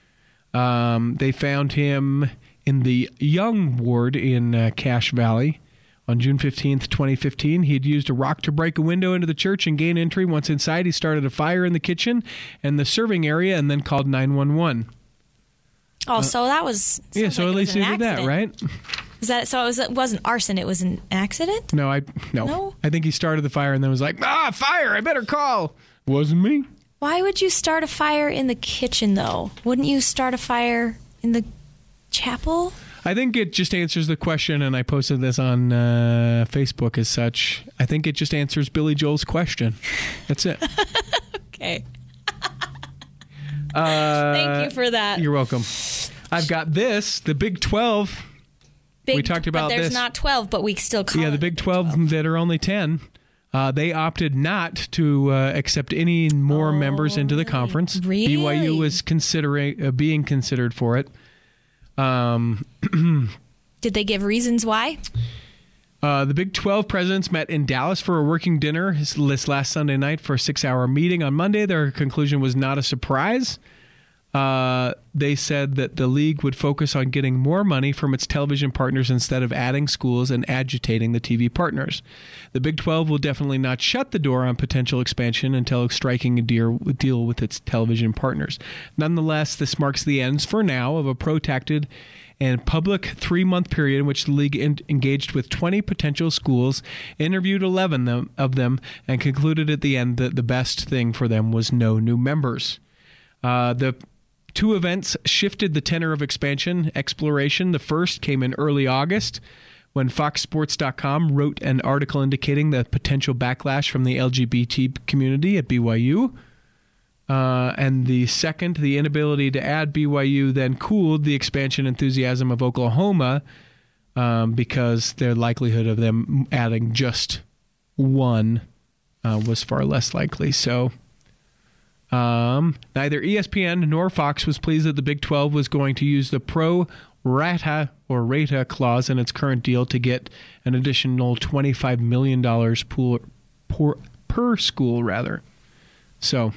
They found him in the Young Ward in Cache Valley on June 15th, 2015. He had used a rock to break a window into the church and gain entry. Once inside, he started a fire in the kitchen and the serving area and then called 911. Oh, so that was... so at least he did that, right? Is that so? It wasn't arson. It was an accident. No. I think he started the fire and then was like, fire! I better call. Wasn't me. Why would you start a fire in the kitchen, though? Wouldn't you start a fire in the chapel? I think it just answers the question, and I posted this on Facebook as such. I think it just answers Billy Joel's question. That's it. Okay. Thank you for that. You're welcome. I've got this, the Big 12. We talked about this. But there's this. Not 12, but we still call it the Big 12 that are only 10. They opted not to accept any more members into the conference. Really? BYU was being considered for it. Did they give reasons why? The Big 12 presidents met in Dallas for a working dinner this last Sunday night for a 6-hour meeting. On Monday, their conclusion was not a surprise. They said that the league would focus on getting more money from its television partners instead of adding schools and agitating the TV partners. The Big 12 will definitely not shut the door on potential expansion until striking a deal with its television partners. Nonetheless, this marks the ends, for now, of a protracted and public 3-month period in which the league engaged with 20 potential schools, interviewed 11 of them, and concluded at the end that the best thing for them was no new members. The two events shifted the tenor of expansion exploration. The first came in early August when FoxSports.com wrote an article indicating the potential backlash from the LGBT community at BYU. And the second, the inability to add BYU, then cooled the expansion enthusiasm of Oklahoma because the likelihood of them adding just 1 was far less likely. So neither ESPN nor Fox was pleased that the Big 12 was going to use the pro rata clause in its current deal to get an additional $25 million per school, rather. So,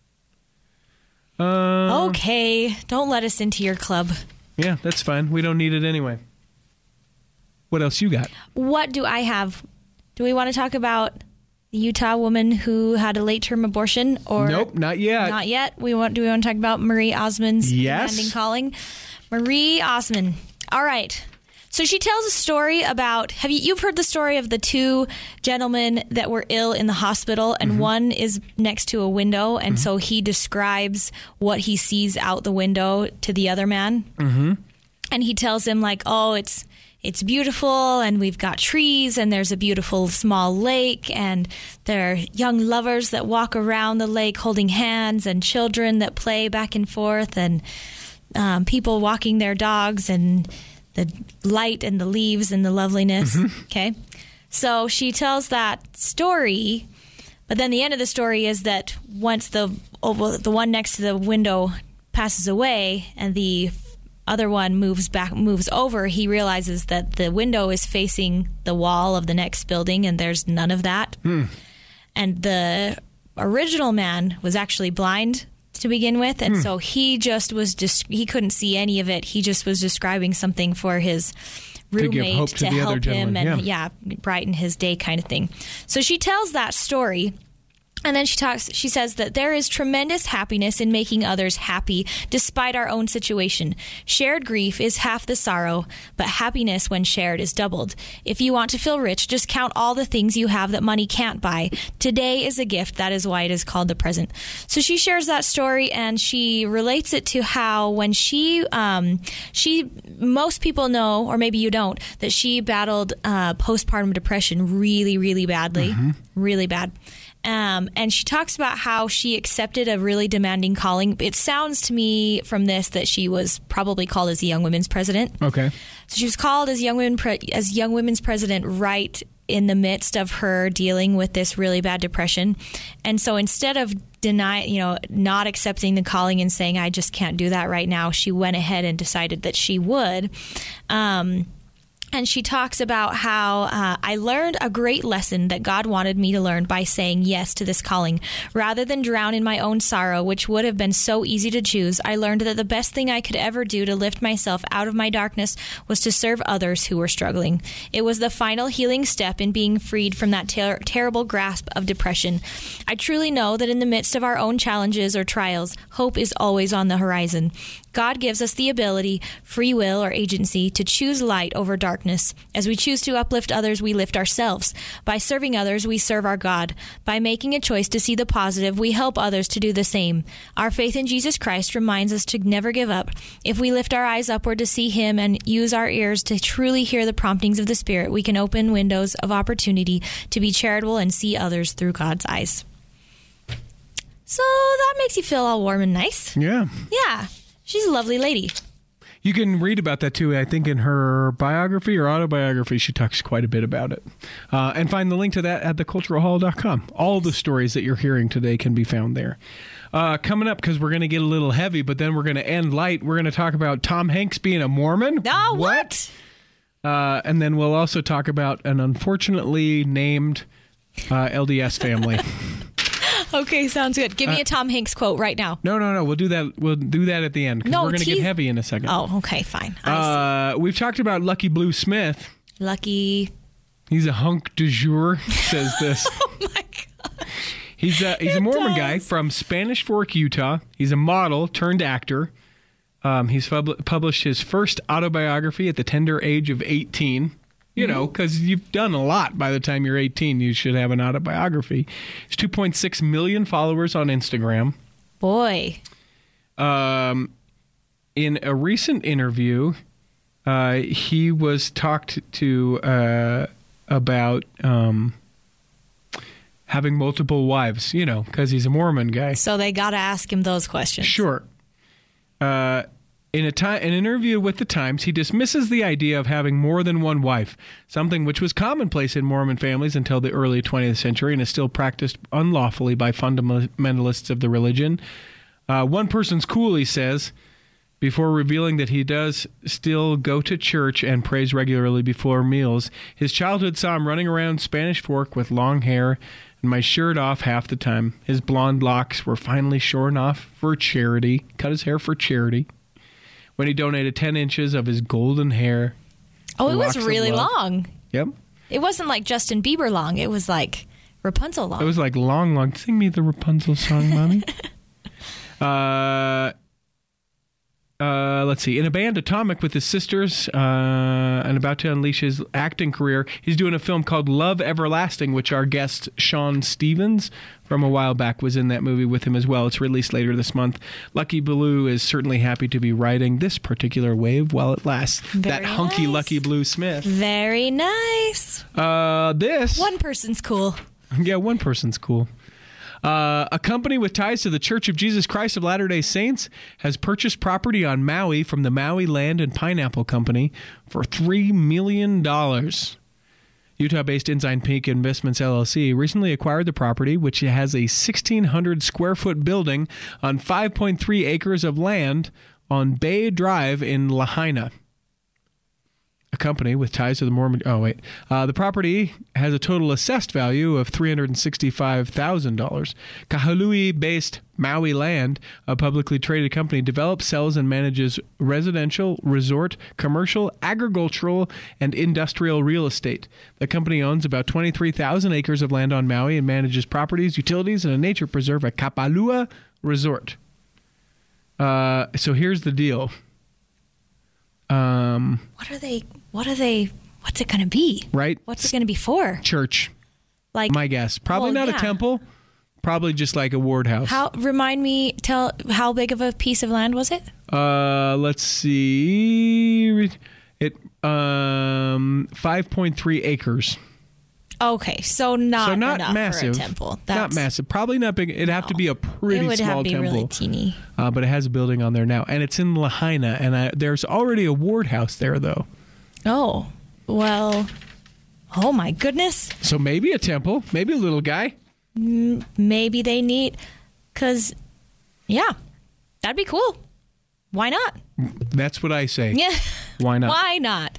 okay, don't let us into your club. Yeah, that's fine. We don't need it anyway. What else you got? What do I have? Do we want to talk about the Utah woman who had a late-term abortion? Or nope, not yet. Not yet. Do we want to talk about Marie Osmond's demanding calling? Marie Osmond. All right. So she tells a story about, you've heard the story of the two gentlemen that were ill in the hospital, and one is next to a window, and so he describes what he sees out the window to the other man. Mm-hmm. And he tells him, like, oh, it's beautiful, and we've got trees, and there's a beautiful small lake, and there are young lovers that walk around the lake holding hands, and children that play back and forth, and people walking their dogs, and the light and the leaves and the loveliness. Okay. So she tells that story, but then the end of the story is that once the one next to the window passes away and the other one moves over, he realizes that the window is facing the wall of the next building and there's none of that. And the original man was actually blind to begin with, and so he just was he couldn't see any of it. He just was describing something for his roommate to help him and brighten his day, kind of thing. So she tells that story. And then she says that there is tremendous happiness in making others happy despite our own situation. Shared grief is half the sorrow, but happiness when shared is doubled. If you want to feel rich, just count all the things you have that money can't buy. Today is a gift. That is why it is called the present. So she shares that story, and she relates it to how when she most people know, or maybe you don't, that she battled postpartum depression really, really badly, really bad. And she talks about how she accepted a really demanding calling. It sounds to me from this that she was probably called as the Young Women's President. Okay. So she was called as Young Women's President right in the midst of her dealing with this really bad depression. And so instead of not accepting the calling and saying, I just can't do that right now, she went ahead and decided that she would. And she talks about how I learned a great lesson that God wanted me to learn by saying yes to this calling. Rather than drown in my own sorrow, which would have been so easy to choose, I learned that the best thing I could ever do to lift myself out of my darkness was to serve others who were struggling. It was the final healing step in being freed from that terrible grasp of depression. I truly know that in the midst of our own challenges or trials, hope is always on the horizon. God gives us the ability, free will, or agency to choose light over darkness. As we choose to uplift others, we lift ourselves. By serving others, we serve our God. By making a choice to see the positive, we help others to do the same. Our faith in Jesus Christ reminds us to never give up. If we lift our eyes upward to see Him and use our ears to truly hear the promptings of the Spirit, we can open windows of opportunity to be charitable and see others through God's eyes. So that makes you feel all warm and nice. Yeah. Yeah. She's a lovely lady. You can read about that, too. I think in her biography or autobiography, she talks quite a bit about it. And find the link to that at theculturalhall.com. All the stories that you're hearing today can be found there. Coming up, because we're going to get a little heavy, but then we're going to end light, we're going to talk about Tom Hanks being a Mormon. Oh, what? And then we'll also talk about an unfortunately named LDS family. Okay, sounds good. Give me a Tom Hanks quote right now. No. We'll do that. We'll do that at the end. No, we're going to get heavy in a second. Oh, okay, fine. We've talked about Lucky Blue Smith. Lucky. He's a hunk du jour, says this. Oh my gosh. He's a Mormon guy from Spanish Fork, Utah. He's a model turned actor. He's published his first autobiography at the tender age of 18. You know, because you've done a lot by the time you're 18. You should have an autobiography. He's 2.6 million followers on Instagram. Boy. In a recent interview, he was talked to about having multiple wives, because he's a Mormon guy. So they got to ask him those questions. Sure. In an interview with the Times, he dismisses the idea of having more than one wife, something which was commonplace in Mormon families until the early 20th century and is still practiced unlawfully by fundamentalists of the religion. One person's cool, he says, before revealing that he does still go to church and prays regularly before meals. His childhood saw him running around Spanish Fork with long hair and my shirt off half the time. His blonde locks were finally shorn off for charity. Cut his hair for charity. When he donated 10 inches of his golden hair. Oh, it was really long. Yep. It wasn't like Justin Bieber long. It was like Rapunzel long. It was like long. Sing me the Rapunzel song, Mommy. Let's see. In a band, Atomic, with his sisters, and about to unleash his acting career, he's doing a film called Love Everlasting, which our guest Sean Stevens from a while back was in that movie with him as well. It's released later this month. Lucky Blue is certainly happy to be riding this particular wave while it lasts. Very that hunky nice. Lucky Blue Smith. Very nice. This. One person's cool. Yeah, one person's cool. A company with ties to the Church of Jesus Christ of Latter-day Saints has purchased property on Maui from the Maui Land and Pineapple Company for $3 million. Utah-based Ensign Peak Investments LLC recently acquired the property, which has a 1,600-square-foot building on 5.3 acres of land on Bay Drive in Lahaina. A company with ties to the Mormon... the property has a total assessed value of $365,000. Kahului-based Maui Land, a publicly traded company, develops, sells, and manages residential, resort, commercial, agricultural, and industrial real estate. The company owns about 23,000 acres of land on Maui and manages properties, utilities, and a nature preserve at Kapalua Resort. So here's the deal. What's it going to be? Right? What's it going to be for? Church. Like My guess. Probably not a temple. Probably just like a ward house. How big of a piece of land was it? Let's see. 5.3 acres. Okay, so not enough massive. for a temple. Not massive. Probably not big. It'd have to be a pretty small temple. It would have to be really teeny. But it has a building on there now. And it's in Lahaina. And there's already a ward house there, though. Oh, well. Oh, my goodness. So maybe a temple. Maybe a little guy. Maybe they need... Because, yeah, that'd be cool. Why not? That's what I say. Yeah. Why not? Why not?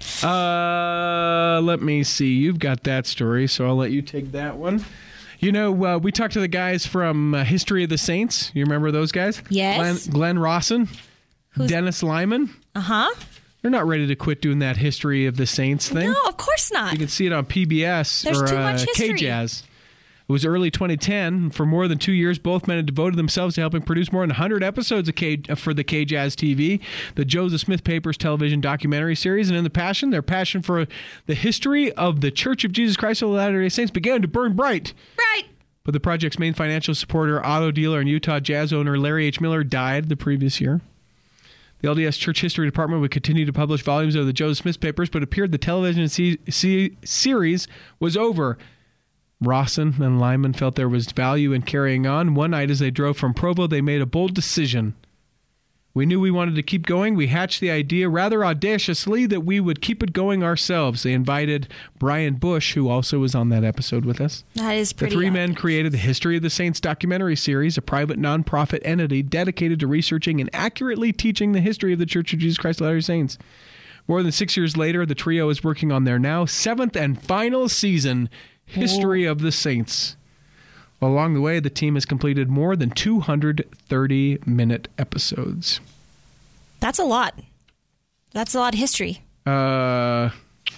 Let me see. You've got that story, so I'll let you take that one. You know, we talked to the guys from History of the Saints. You remember those guys? Yes. Glenn Rawson, Dennis Lyman. Uh-huh. They're not ready to quit doing that History of the Saints thing. No, of course not. You can see it on PBS There's or too much history. KJazz. It was early 2010. For more than 2 years, both men had devoted themselves to helping produce more than 100 episodes for the KJazz TV, the Joseph Smith Papers television documentary series, and in their passion for the history of the Church of Jesus Christ of Latter-day Saints began to burn bright. Right. But the project's main financial supporter, auto dealer, and Utah Jazz owner Larry H. Miller died the previous year. The LDS Church History Department would continue to publish volumes of the Joseph Smith Papers, but it appeared the television series was over. Rawson and Lyman felt there was value in carrying on. One night as they drove from Provo, they made a bold decision. We knew we wanted to keep going. We hatched the idea rather audaciously that we would keep it going ourselves. They invited Brian Bush, who also was on that episode with us. That is pretty The three men created the History of the Saints documentary series, a private nonprofit entity dedicated to researching and accurately teaching the history of the Church of Jesus Christ of Latter-day Saints. More than 6 years later, the trio is working on their now 7th and final season, History of the Saints. Along the way, the team has completed more than 230-minute episodes. That's a lot. That's a lot of history. Yeah,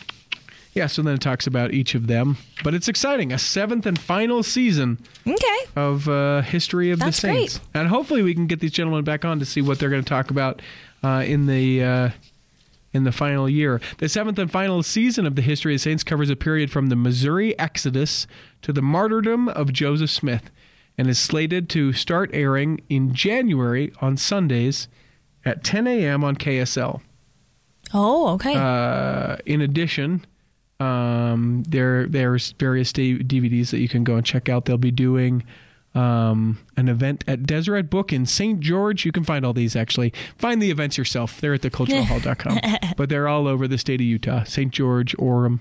so then it talks about each of them. But it's exciting. A 7th and final season of History of the Saints. Great. And hopefully we can get these gentlemen back on to see what they're going to talk about in the final year. The 7th and final season of the History of the Saints covers a period from the Missouri Exodus to the martyrdom of Joseph Smith and is slated to start airing in January on Sundays at 10 a.m. on KSL. Oh, okay. In addition, there's various DVDs that you can go and check out. They'll be doing an event at Deseret Book in St. George. You can find all these, actually. Find the events yourself. They're at theculturalhall.com. But they're all over the state of Utah. St. George, Orem,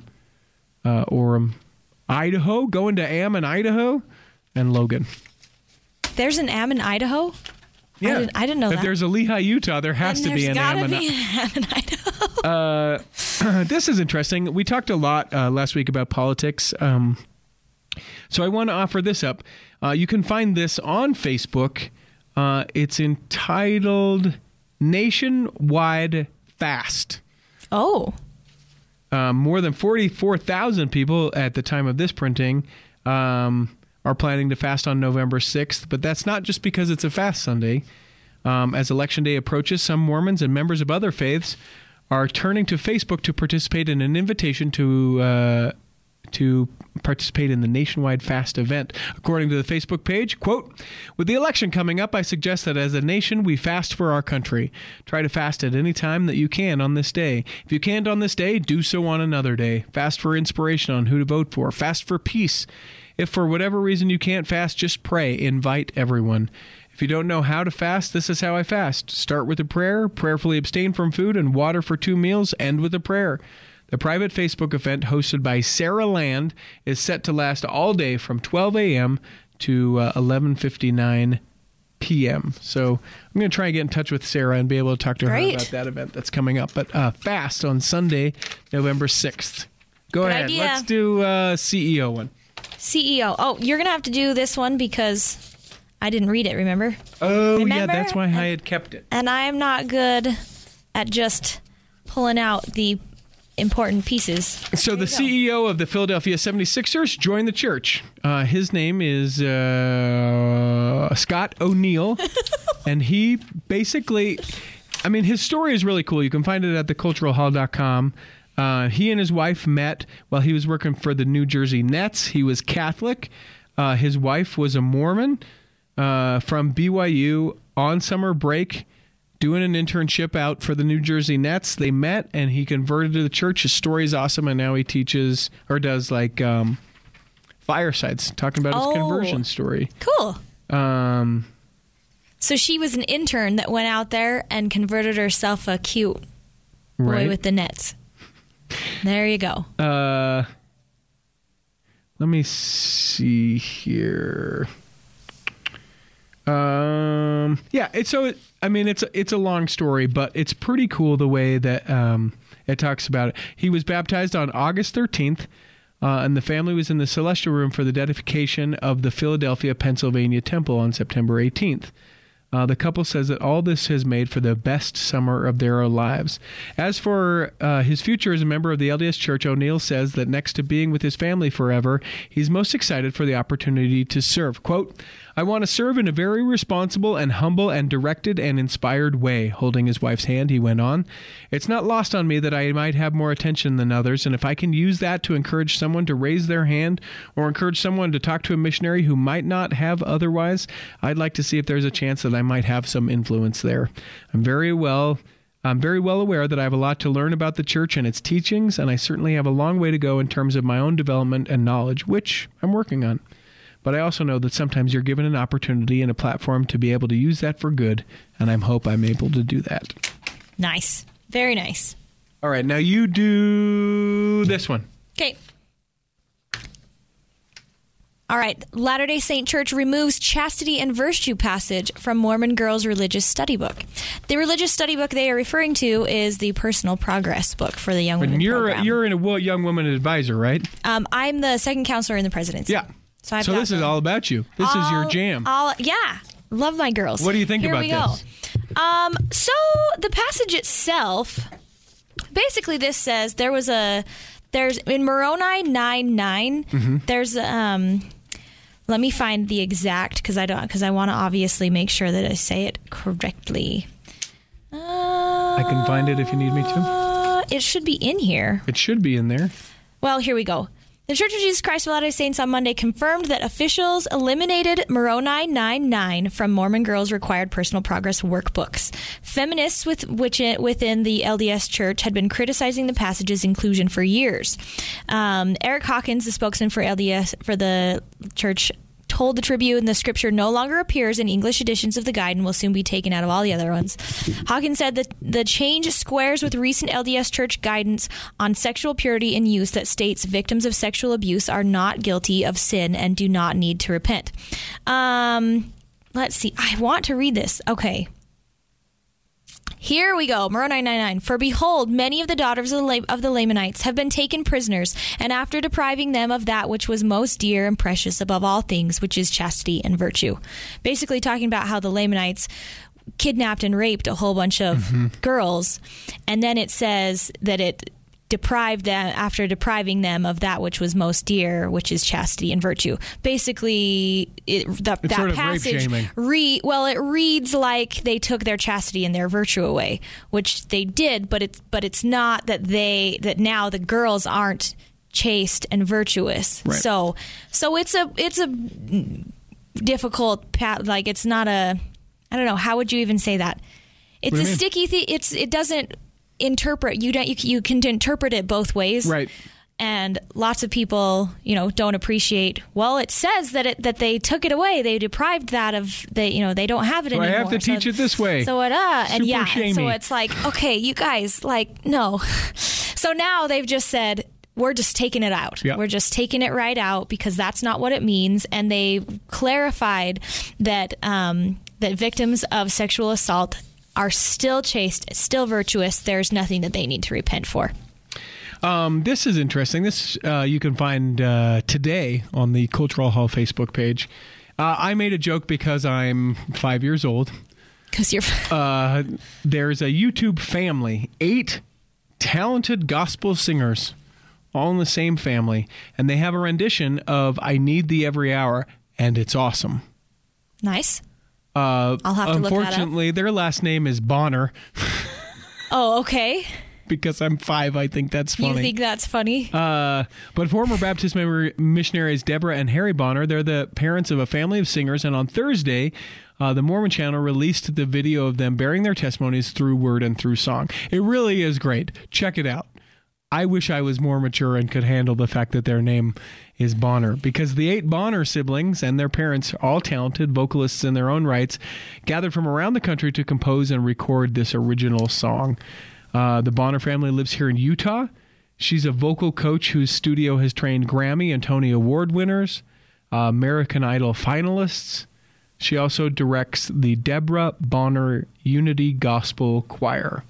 Idaho, going to Ammon, Idaho, and Logan. There's an Ammon, Idaho? Yeah. I didn't know if that. If there's a Lehi, Utah, there has to be an Ammon. Idaho. This is interesting. We talked a lot last week about politics. So I want to offer this up. You can find this on Facebook. It's entitled Nationwide Fast. Oh. More than 44,000 people at the time of this printing are planning to fast on November 6th. But that's not just because it's a fast Sunday. As Election Day approaches, some Mormons and members of other faiths are turning to Facebook to participate in an invitation to participate in the Nationwide Fast event. According to the Facebook page, quote, "With the election coming up, I suggest that as a nation, we fast for our country. Try to fast at any time that you can on this day. If you can't on this day, do so on another day. Fast for inspiration on who to vote for. Fast for peace. If for whatever reason you can't fast, just pray. Invite everyone. If you don't know how to fast, this is how I fast. Start with a prayer, prayerfully abstain from food and water for 2 meals, end with a prayer. The private Facebook event hosted by Sarah Land is set to last all day from 12 a.m. to 11:59 p.m. So I'm going to try and get in touch with Sarah and be able to talk to her about that event that's coming up. But fast on Sunday, November 6th. Go ahead. Idea. Let's do CEO one. CEO. Oh, you're going to have to do this one because I didn't read it, remember? Oh, yeah, that's why I had kept it. And I am not good at just pulling out the important pieces. So the CEO of the Philadelphia 76ers joined the church. His name is Scott O'Neill. And he basically, his story is really cool. You can find it at theculturalhall.com. He and his wife met while he was working for the New Jersey Nets. He was Catholic. His wife was a Mormon from BYU on summer break, doing an internship out for the New Jersey Nets. They met, and he converted to the church. His story is awesome, and now he teaches or does like firesides, talking about his conversion story. Cool. So she was an intern that went out there and converted herself a cute boy with the Nets. There you go. Let me see here. It's a long story, but it's pretty cool the way that it talks about it. He was baptized on August 13th, and the family was in the celestial room for the dedication of the Philadelphia, Pennsylvania temple on September 18th. The couple says that all this has made for the best summer of their lives. As for his future as a member of the LDS Church, O'Neill says that next to being with his family forever, he's most excited for the opportunity to serve. Quote, "I want to serve in a very responsible and humble and directed and inspired way." Holding his wife's hand, he went on, "It's not lost on me that I might have more attention than others, and if I can use that to encourage someone to raise their hand or encourage someone to talk to a missionary who might not have otherwise, I'd like to see if there's a chance that I might have some influence there. I'm very well aware that I have a lot to learn about the church and its teachings, and I certainly have a long way to go in terms of my own development and knowledge, which I'm working on. But I also know that sometimes you're given an opportunity and a platform to be able to use that for good, and I hope I'm able to do that." Nice. Very nice. All right, now you do this one. Okay. All right. Latter-day Saint Church removes chastity and virtue passage from Mormon Girls' religious study book. The religious study book they are referring to is the Personal Progress book for the Young Women program. You're in a Young Woman Advisor, right? I'm the second counselor in the presidency. Yeah. So this is all about you. This is your jam. Yeah. Love my girls. What do you think about this? So the passage itself, basically this says there's in Moroni 9:9, there's let me find the exact because I want to obviously make sure that I say it correctly. I can find it if you need me to. It should be in here. It should be in there. Well, here we go. The Church of Jesus Christ of Latter-day Saints on Monday confirmed that officials eliminated Moroni 9:9 from Mormon Girls' required personal progress workbooks. Feminists within the LDS Church had been criticizing the passage's inclusion for years. Eric Hawkins, the spokesman for LDS for the church, told the Tribune the scripture no longer appears in English editions of the guide and will soon be taken out of all the other ones. Hawkins said that the change squares with recent LDS Church guidance on sexual purity in use that states victims of sexual abuse are not guilty of sin and do not need to repent. Let's see. I want to read this. Okay. Here we go. Murrow 999. For behold, many of the daughters of the Lamanites have been taken prisoners, and after depriving them of that which was most dear and precious above all things, which is chastity and virtue. Basically talking about how the Lamanites kidnapped and raped a whole bunch of girls, and then it says that it deprived them after depriving them of that which was most dear, which is chastity and virtue. Basically, that sort of passage rape shaming. It reads like they took their chastity and their virtue away, which they did, but it's not that now the girls aren't chaste and virtuous. Right. So it's a difficult path. Like, it's not a, I don't know, how would you even say that? It's a sticky thing. It doesn't interpret, you can interpret it both ways, right? And lots of people, don't appreciate. Well, it says that they took it away, they deprived that of they don't have it anymore. I have to teach it this way. So Super shamey. so it's like, okay, you guys, like, no. So now they've just said, we're just taking it out. Yep. We're just taking it right out because that's not what it means. And they clarified that that victims of sexual assault are still chaste, still virtuous. There's nothing that they need to repent for. This is interesting. This you can find today on the Cultural Hall Facebook page. I made a joke because I'm 5 years old. Because you're... There's a YouTube family, 8 talented gospel singers, all in the same family, and they have a rendition of I Need Thee Every Hour, and it's awesome. Nice. I'll have to look that up. Unfortunately, their last name is Bonner. Oh, okay. Because I'm 5, I think that's funny. You think that's funny? But former Baptist missionaries Deborah and Harry Bonner, they're the parents of a family of singers, and on Thursday, the Mormon Channel released the video of them bearing their testimonies through word and through song. It really is great. Check it out. I wish I was more mature and could handle the fact that their name is Bonner, because the 8 Bonner siblings and their parents, all talented vocalists in their own rights, gathered from around the country to compose and record this original song. The Bonner family lives here in Utah. She's a vocal coach whose studio has trained Grammy and Tony Award winners, American Idol finalists. She also directs the Deborah Bonner Unity Gospel Choir.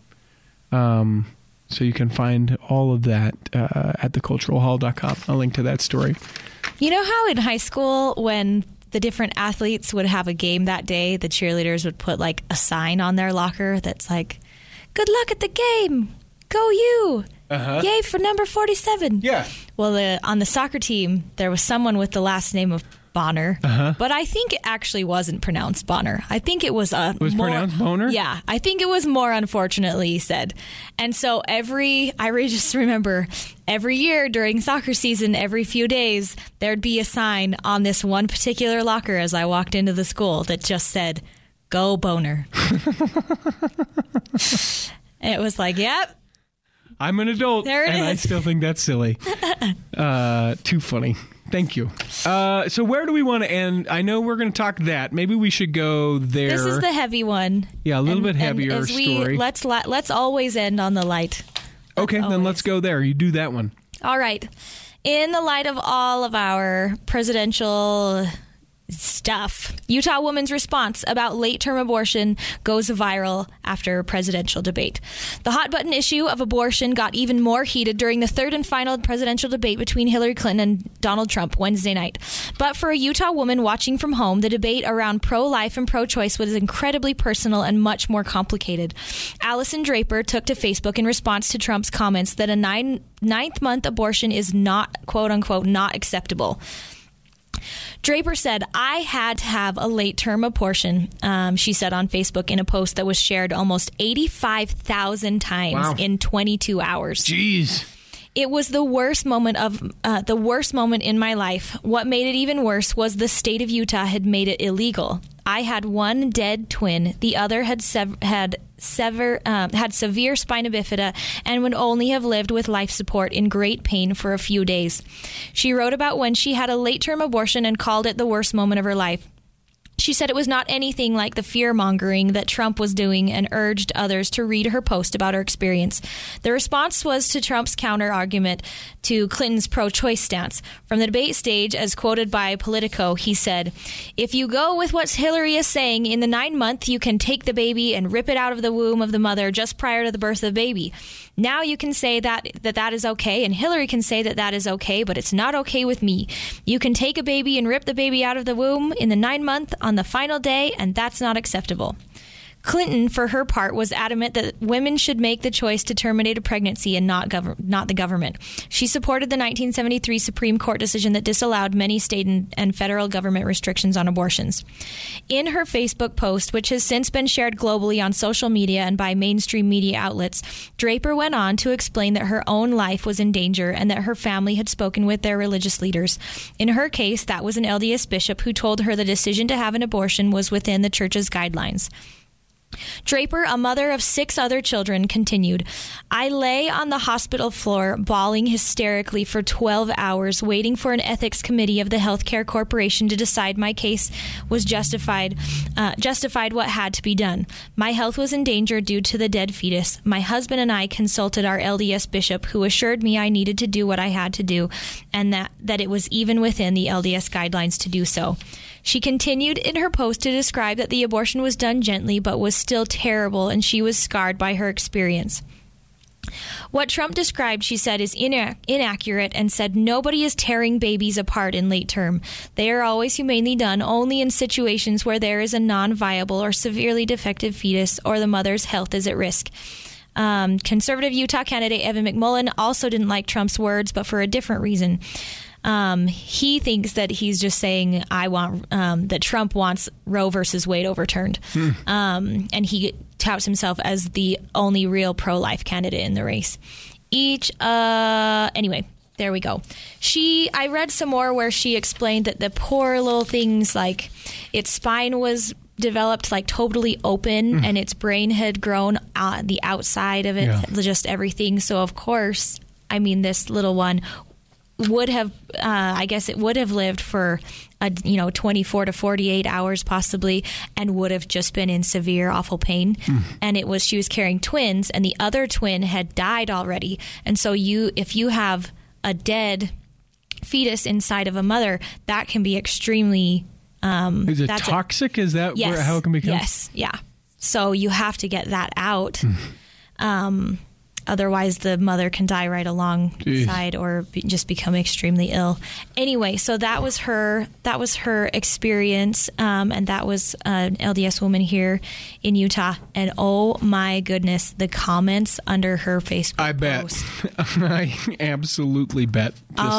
So you can find all of that at theculturalhall.com. I'll link to that story. You know how in high school, when the different athletes would have a game that day, the cheerleaders would put like a sign on their locker that's like, "Good luck at the game. Go you. Yay for number 47." Yeah. Well, on the soccer team, there was someone with the last name of Bonner, but I think it actually wasn't pronounced Bonner. I think it was pronounced Boner? Yeah, I think it was more unfortunately said. And so I just remember every year during soccer season, every few days, there'd be a sign on this one particular locker as I walked into the school that just said, "Go Boner." And it was like, yep. I'm an adult, There it and I is. still think that's silly. Too funny. Thank you. So where do we want to end? I know we're going to talk that. Maybe we should go there. This is the heavy one. Yeah, a little bit And heavier as story. Let's always end on the light. Okay, then let's go there. You do that one. All right. In the light of all of our presidential stuff, Utah woman's response about late-term abortion goes viral after presidential debate. The hot-button issue of abortion got even more heated during the third and final presidential debate between Hillary Clinton and Donald Trump Wednesday night. But for a Utah woman watching from home, the debate around pro-life and pro-choice was incredibly personal and much more complicated. Allison Draper took to Facebook in response to Trump's comments that a ninth-month abortion is not, quote-unquote, not acceptable. Draper said, "I had to have a late-term abortion," she said on Facebook in a post that was shared almost 85,000 times in 22 hours. Jeez. It was the worst moment in my life. What made it even worse was the state of Utah had made it illegal. I had one dead twin. The other had severe spina bifida and would only have lived with life support in great pain for a few days. She wrote about when she had a late-term abortion and called it the worst moment of her life. She said it was not anything like the fear-mongering that Trump was doing and urged others to read her post about her experience. The response was to Trump's counter-argument to Clinton's pro-choice stance. From the debate stage, as quoted by Politico, he said, "If you go with what Hillary is saying, in the 9-month you can take the baby and rip it out of the womb of the mother just prior to the birth of the baby. Now you can say that is okay, and Hillary can say that is okay, but it's not okay with me. You can take a baby and rip the baby out of the womb in the 9-month on the final day, and that's not acceptable." Clinton, for her part, was adamant that women should make the choice to terminate a pregnancy and not the government. She supported the 1973 Supreme Court decision that disallowed many state and federal government restrictions on abortions. In her Facebook post, which has since been shared globally on social media and by mainstream media outlets, Draper went on to explain that her own life was in danger and that her family had spoken with their religious leaders. In her case, that was an LDS bishop who told her the decision to have an abortion was within the church's guidelines. Draper, a mother of 6 other children, continued, "I lay on the hospital floor bawling hysterically for 12 hours, waiting for an ethics committee of the Healthcare Corporation to decide my case was justified what had to be done. My health was in danger due to the dead fetus. My husband and I consulted our LDS bishop, who assured me I needed to do what I had to do, and that it was even within the LDS guidelines to do so." She continued in her post to describe that the abortion was done gently but was still terrible, and she was scarred by her experience. What Trump described, she said, is inaccurate, and said nobody is tearing babies apart in late term. They are always humanely done only in situations where there is a non-viable or severely defective fetus or the mother's health is at risk. Conservative Utah candidate Evan McMullin also didn't like Trump's words, but for a different reason. He thinks that he's just saying, that Trump wants Roe versus Wade overturned. And he touts himself as the only real pro-life candidate in the race. Anyway, there we go. I read some more where she explained that the poor little things, like its spine was developed like totally open and its brain had grown the outside of it, just everything. So of course, this little one would have, it would have lived for 24 to 48 hours possibly, and would have just been in severe, awful pain. And she was carrying twins, and the other twin had died already. And so if you have a dead fetus inside of a mother, that can be extremely is it toxic? Is that how it can become? Yes, yeah. So you have to get that out. Otherwise, the mother can die right alongside or just become extremely ill. Anyway, so that was her experience, and that was an LDS woman here in Utah. And oh my goodness, the comments under her Facebook post. I absolutely bet.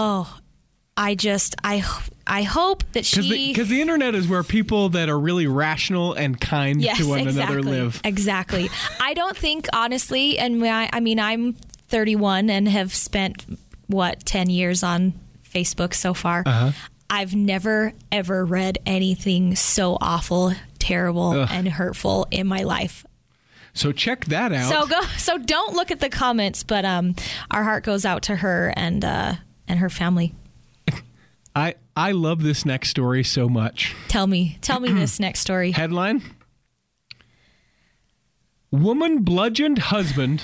I hope that because the internet is where people that are really rational and kind to one another live. Exactly. I don't think, honestly, and I'm 31 and have spent 10 years on Facebook so far. I've never ever read anything so awful, terrible, and hurtful in my life. So check that out. So don't look at the comments, but our heart goes out to her and her family. I love this next story so much. Tell me this next story. Headline: Woman bludgeoned husband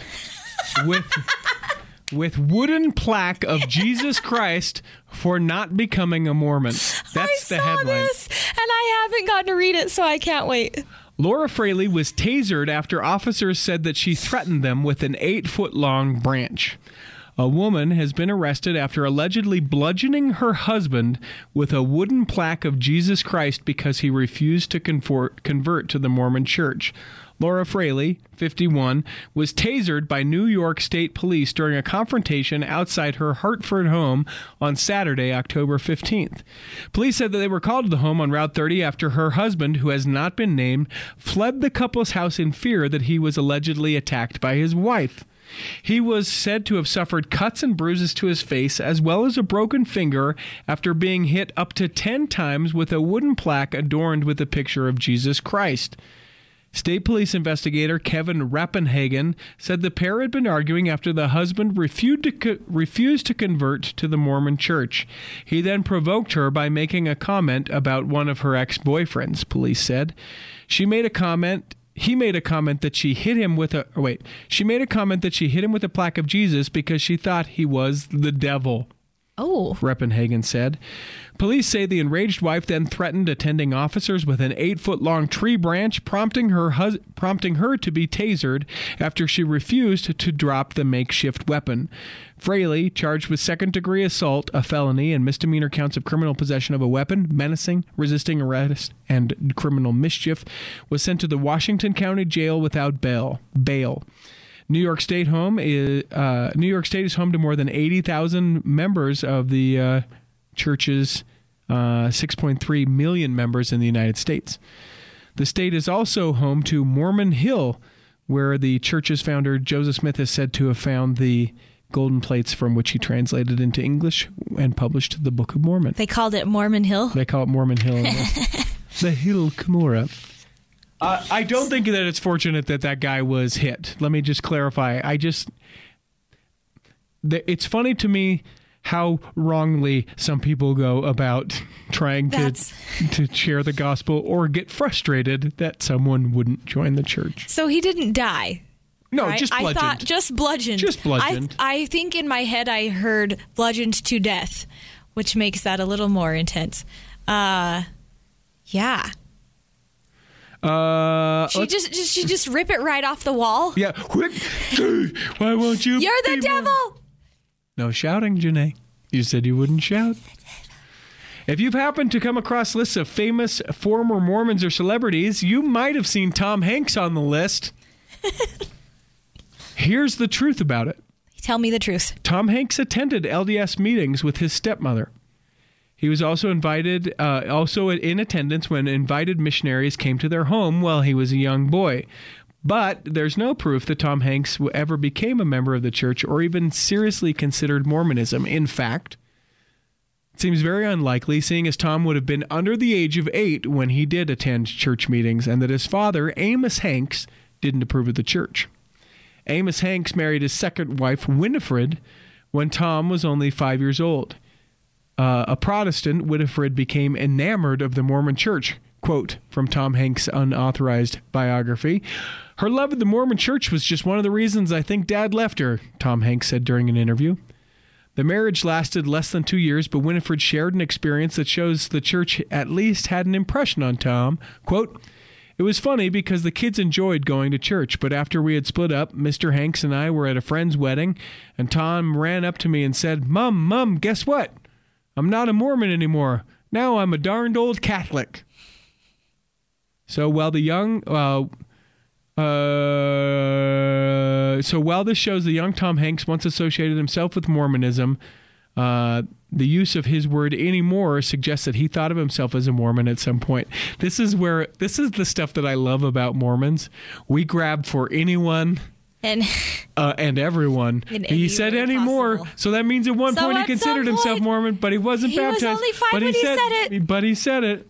with wooden plaque of Jesus Christ for not becoming a Mormon. That's the headline. I saw this, and I haven't gotten to read it, so I can't wait. Laura Fraley was tasered after officers said that she threatened them with an 8-foot-long branch. A woman has been arrested after allegedly bludgeoning her husband with a wooden plaque of Jesus Christ because he refused to convert to the Mormon Church. Laura Fraley, 51, was tasered by New York State Police during a confrontation outside her Hartford home on Saturday, October 15th. Police said that they were called to the home on Route 30 after her husband, who has not been named, fled the couple's house in fear that he was allegedly attacked by his wife. He was said to have suffered cuts and bruises to his face, as well as a broken finger after being hit up to 10 times with a wooden plaque adorned with a picture of Jesus Christ. State police investigator Kevin Rappenhagen said the pair had been arguing after the husband refused to convert to the Mormon church. He then provoked her by making a comment about one of her ex-boyfriends, police said. He made a comment that she hit him with a plaque of Jesus because she thought he was the devil. Oh. Rappenhagen said. Police say the enraged wife then threatened attending officers with an 8-foot-long tree branch, prompting her to be tasered after she refused to drop the makeshift weapon. Fraley, charged with second-degree assault, a felony, and misdemeanor counts of criminal possession of a weapon, menacing, resisting arrest, and criminal mischief, was sent to the Washington County Jail without bail. New York State is home to more than 80,000 members of the church's 6.3 million members in the United States. The state is also home to Mormon Hill, where the church's founder Joseph Smith is said to have found the golden plates from which he translated into English and published the Book of Mormon. They called it Mormon Hill? They call it Mormon Hill. The Hill Cumorah. I don't think that it's fortunate that guy was hit. Let me just clarify. It's funny to me how wrongly some people go about trying to share the gospel or get frustrated that someone wouldn't join the church. So he didn't die. No, right? just bludgeoned. I thought just bludgeoned. Just bludgeoned. I think in my head I heard bludgeoned to death, which makes that a little more intense. Yeah. She just rip it right off the wall. Yeah. Why won't you? You're the devil. No shouting, Janae. You said you wouldn't shout. If you've happened to come across lists of famous former Mormons or celebrities, you might have seen Tom Hanks on the list. Here's the truth about it. Tell me the truth. Tom Hanks attended LDS meetings with his stepmother. He was also invited, in attendance when invited missionaries came to their home while he was a young boy. But there's no proof that Tom Hanks ever became a member of the church or even seriously considered Mormonism. In fact, it seems very unlikely, seeing as Tom would have been under the age of 8 when he did attend church meetings, and that his father, Amos Hanks, didn't approve of the church. Amos Hanks married his second wife, Winifred, when Tom was only 5 years old. A Protestant, Winifred became enamored of the Mormon church. Quote from Tom Hanks' unauthorized biography, "Her love of the Mormon church was just one of the reasons I think Dad left her," Tom Hanks said during an interview. The marriage lasted less than 2 years, but Winifred shared an experience that shows the church at least had an impression on Tom. Quote, "It was funny because the kids enjoyed going to church, but after we had split up, Mr. Hanks and I were at a friend's wedding, and Tom ran up to me and said, 'Mom, guess what? I'm not a Mormon anymore. Now I'm a darned old Catholic.'" So while this shows the young Tom Hanks once associated himself with Mormonism, the use of his word "anymore" suggests that he thought of himself as a Mormon at some point. This is the stuff that I love about Mormons. We grab for anyone and everyone. He said anymore, so that means at one point he considered himself Mormon, but he wasn't baptized. He was only 5 when he said it. But he said it.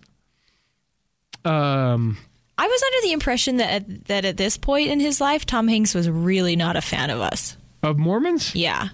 I was under the impression that at this point in his life, Tom Hanks was really not a fan of us. Of Mormons? Yeah.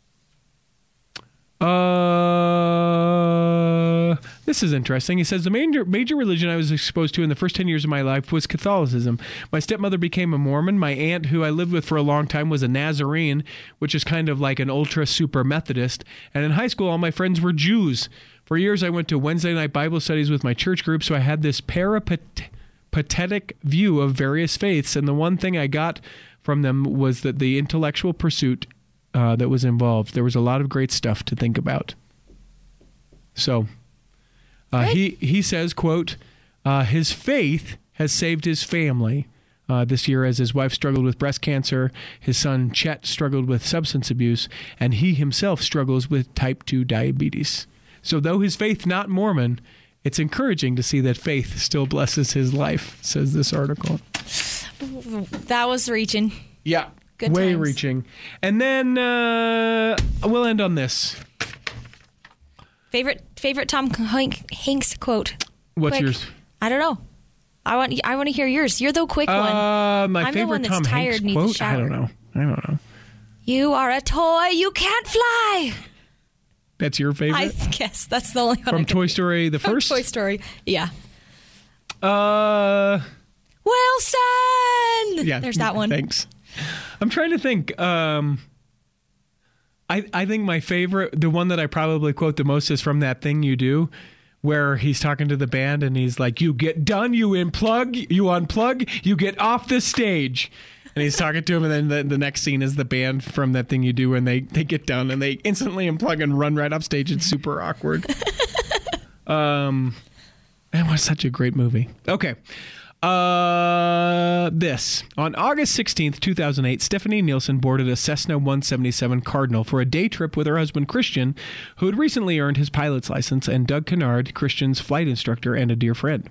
This is interesting. He says, the major religion I was exposed to in the first 10 years of my life was Catholicism. My stepmother became a Mormon. My aunt, who I lived with for a long time, was a Nazarene, which is kind of like an ultra-super Methodist. And in high school, all my friends were Jews. For years, I went to Wednesday night Bible studies with my church group, so I had this peripatetic view of various faiths. And the one thing I got from them was that the intellectual pursuit that was involved. There was a lot of great stuff to think about. So he says, quote, his faith has saved his family this year as his wife struggled with breast cancer, his son Chet struggled with substance abuse, and he himself struggles with type 2 diabetes. So though his faith not Mormon, it's encouraging to see that faith still blesses his life, says this article. That was reaching. Yeah. Good Way times. reaching. And then we'll end on this. Favorite Tom Hanks quote. What's Quick. yours? I don't know. I want to hear yours. You're the quick one. My I'm the favorite one that's Tom tired Hanks and needs a quote? I shower. don't know. You are a toy. You can't fly. That's your favorite? I guess that's the only one. From Toy Story the From first? Toy Story. Yeah. Yeah, Wilson. There's that one. Thanks. I'm trying to think. I think my favorite, the one that I probably quote the most, is from That Thing You Do, where he's talking to the band and he's like, "You get done, you unplug, you get off the stage." And he's talking to him, and then the next scene is the band from That Thing You Do, and they get done and they instantly unplug and run right off stage. It's super awkward. It was such a great movie. Okay. This. On August 16th, 2008, Stephanie Nielsen boarded a Cessna 177 Cardinal for a day trip with her husband, Christian, who had recently earned his pilot's license, and Doug Kennard, Christian's flight instructor and a dear friend.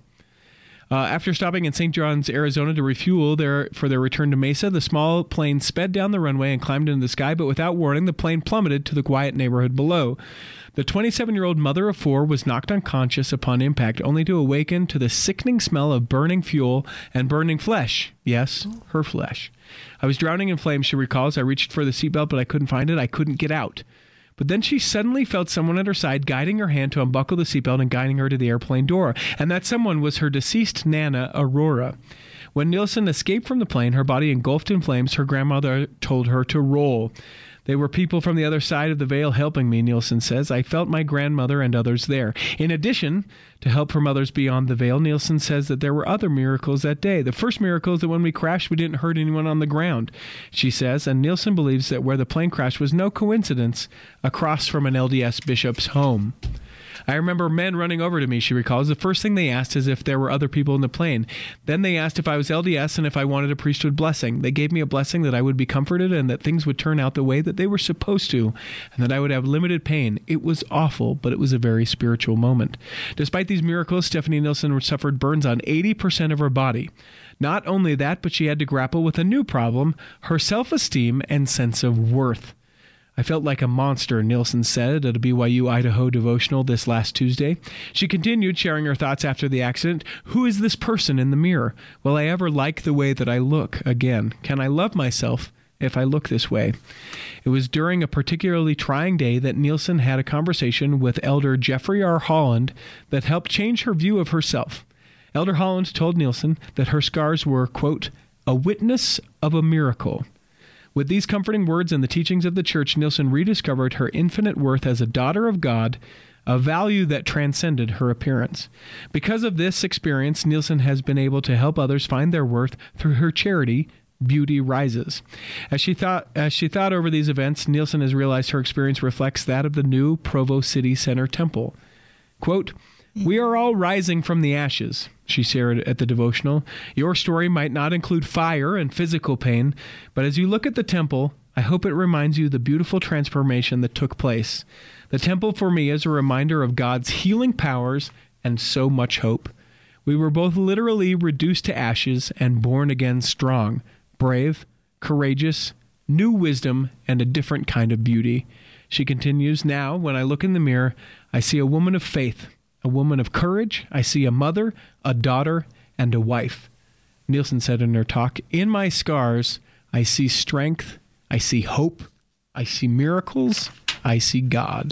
After stopping in St. John's, Arizona to refuel for their return to Mesa, the small plane sped down the runway and climbed into the sky, but without warning, the plane plummeted to the quiet neighborhood below. The 27-year-old mother of four was knocked unconscious upon impact, only to awaken to the sickening smell of burning fuel and burning flesh. Yes, her flesh. I was drowning in flames, she recalls. I reached for the seatbelt, but I couldn't find it. I couldn't get out. But then she suddenly felt someone at her side guiding her hand to unbuckle the seatbelt and guiding her to the airplane door. And that someone was her deceased Nana, Aurora. When Nielsen escaped from the plane, her body engulfed in flames, her grandmother told her to roll. They were people from the other side of the veil helping me, Nielsen says. I felt my grandmother and others there. In addition to help from others beyond the veil, Nielsen says that there were other miracles that day. The first miracle is that when we crashed, we didn't hurt anyone on the ground, she says. And Nielsen believes that where the plane crashed was no coincidence, across from an LDS bishop's home. I remember men running over to me, she recalls. The first thing they asked is if there were other people in the plane. Then they asked if I was LDS and if I wanted a priesthood blessing. They gave me a blessing that I would be comforted and that things would turn out the way that they were supposed to, and that I would have limited pain. It was awful, but it was a very spiritual moment. Despite these miracles, Stephanie Nielsen suffered burns on 80% of her body. Not only that, but she had to grapple with a new problem, her self-esteem and sense of worth. I felt like a monster, Nielsen said at a BYU Idaho devotional this last Tuesday. She continued, sharing her thoughts after the accident. Who is this person in the mirror? Will I ever like the way that I look again? Can I love myself if I look this way? It was during a particularly trying day that Nielsen had a conversation with Elder Jeffrey R. Holland that helped change her view of herself. Elder Holland told Nielsen that her scars were, quote, a witness of a miracle. With these comforting words and the teachings of the church, Nielsen rediscovered her infinite worth as a daughter of God, a value that transcended her appearance. Because of this experience, Nielsen has been able to help others find their worth through her charity, Beauty Rises. As she thought over these events, Nielsen has realized her experience reflects that of the new Provo City Center Temple. Quote, we are all rising from the ashes, she shared at the devotional. Your story might not include fire and physical pain, but as you look at the temple, I hope it reminds you the beautiful transformation that took place. The temple for me is a reminder of God's healing powers and so much hope. We were both literally reduced to ashes and born again strong, brave, courageous, new wisdom, and a different kind of beauty. She continues, now, when I look in the mirror, I see a woman of faith, a woman of courage. I see a mother, a daughter, and a wife. Nielsen said in her talk, in my scars, I see strength, I see hope, I see miracles, I see God.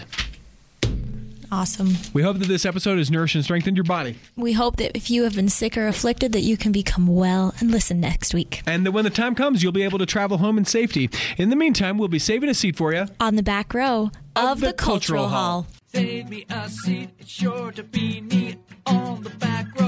Awesome. We hope that this episode has nourished and strengthened your body. We hope that if you have been sick or afflicted, that you can become well, and listen next week. And that when the time comes, you'll be able to travel home in safety. In the meantime, we'll be saving a seat for you on the back row of the Cultural Hall. Save me a seat, it's sure to be neat on the back row.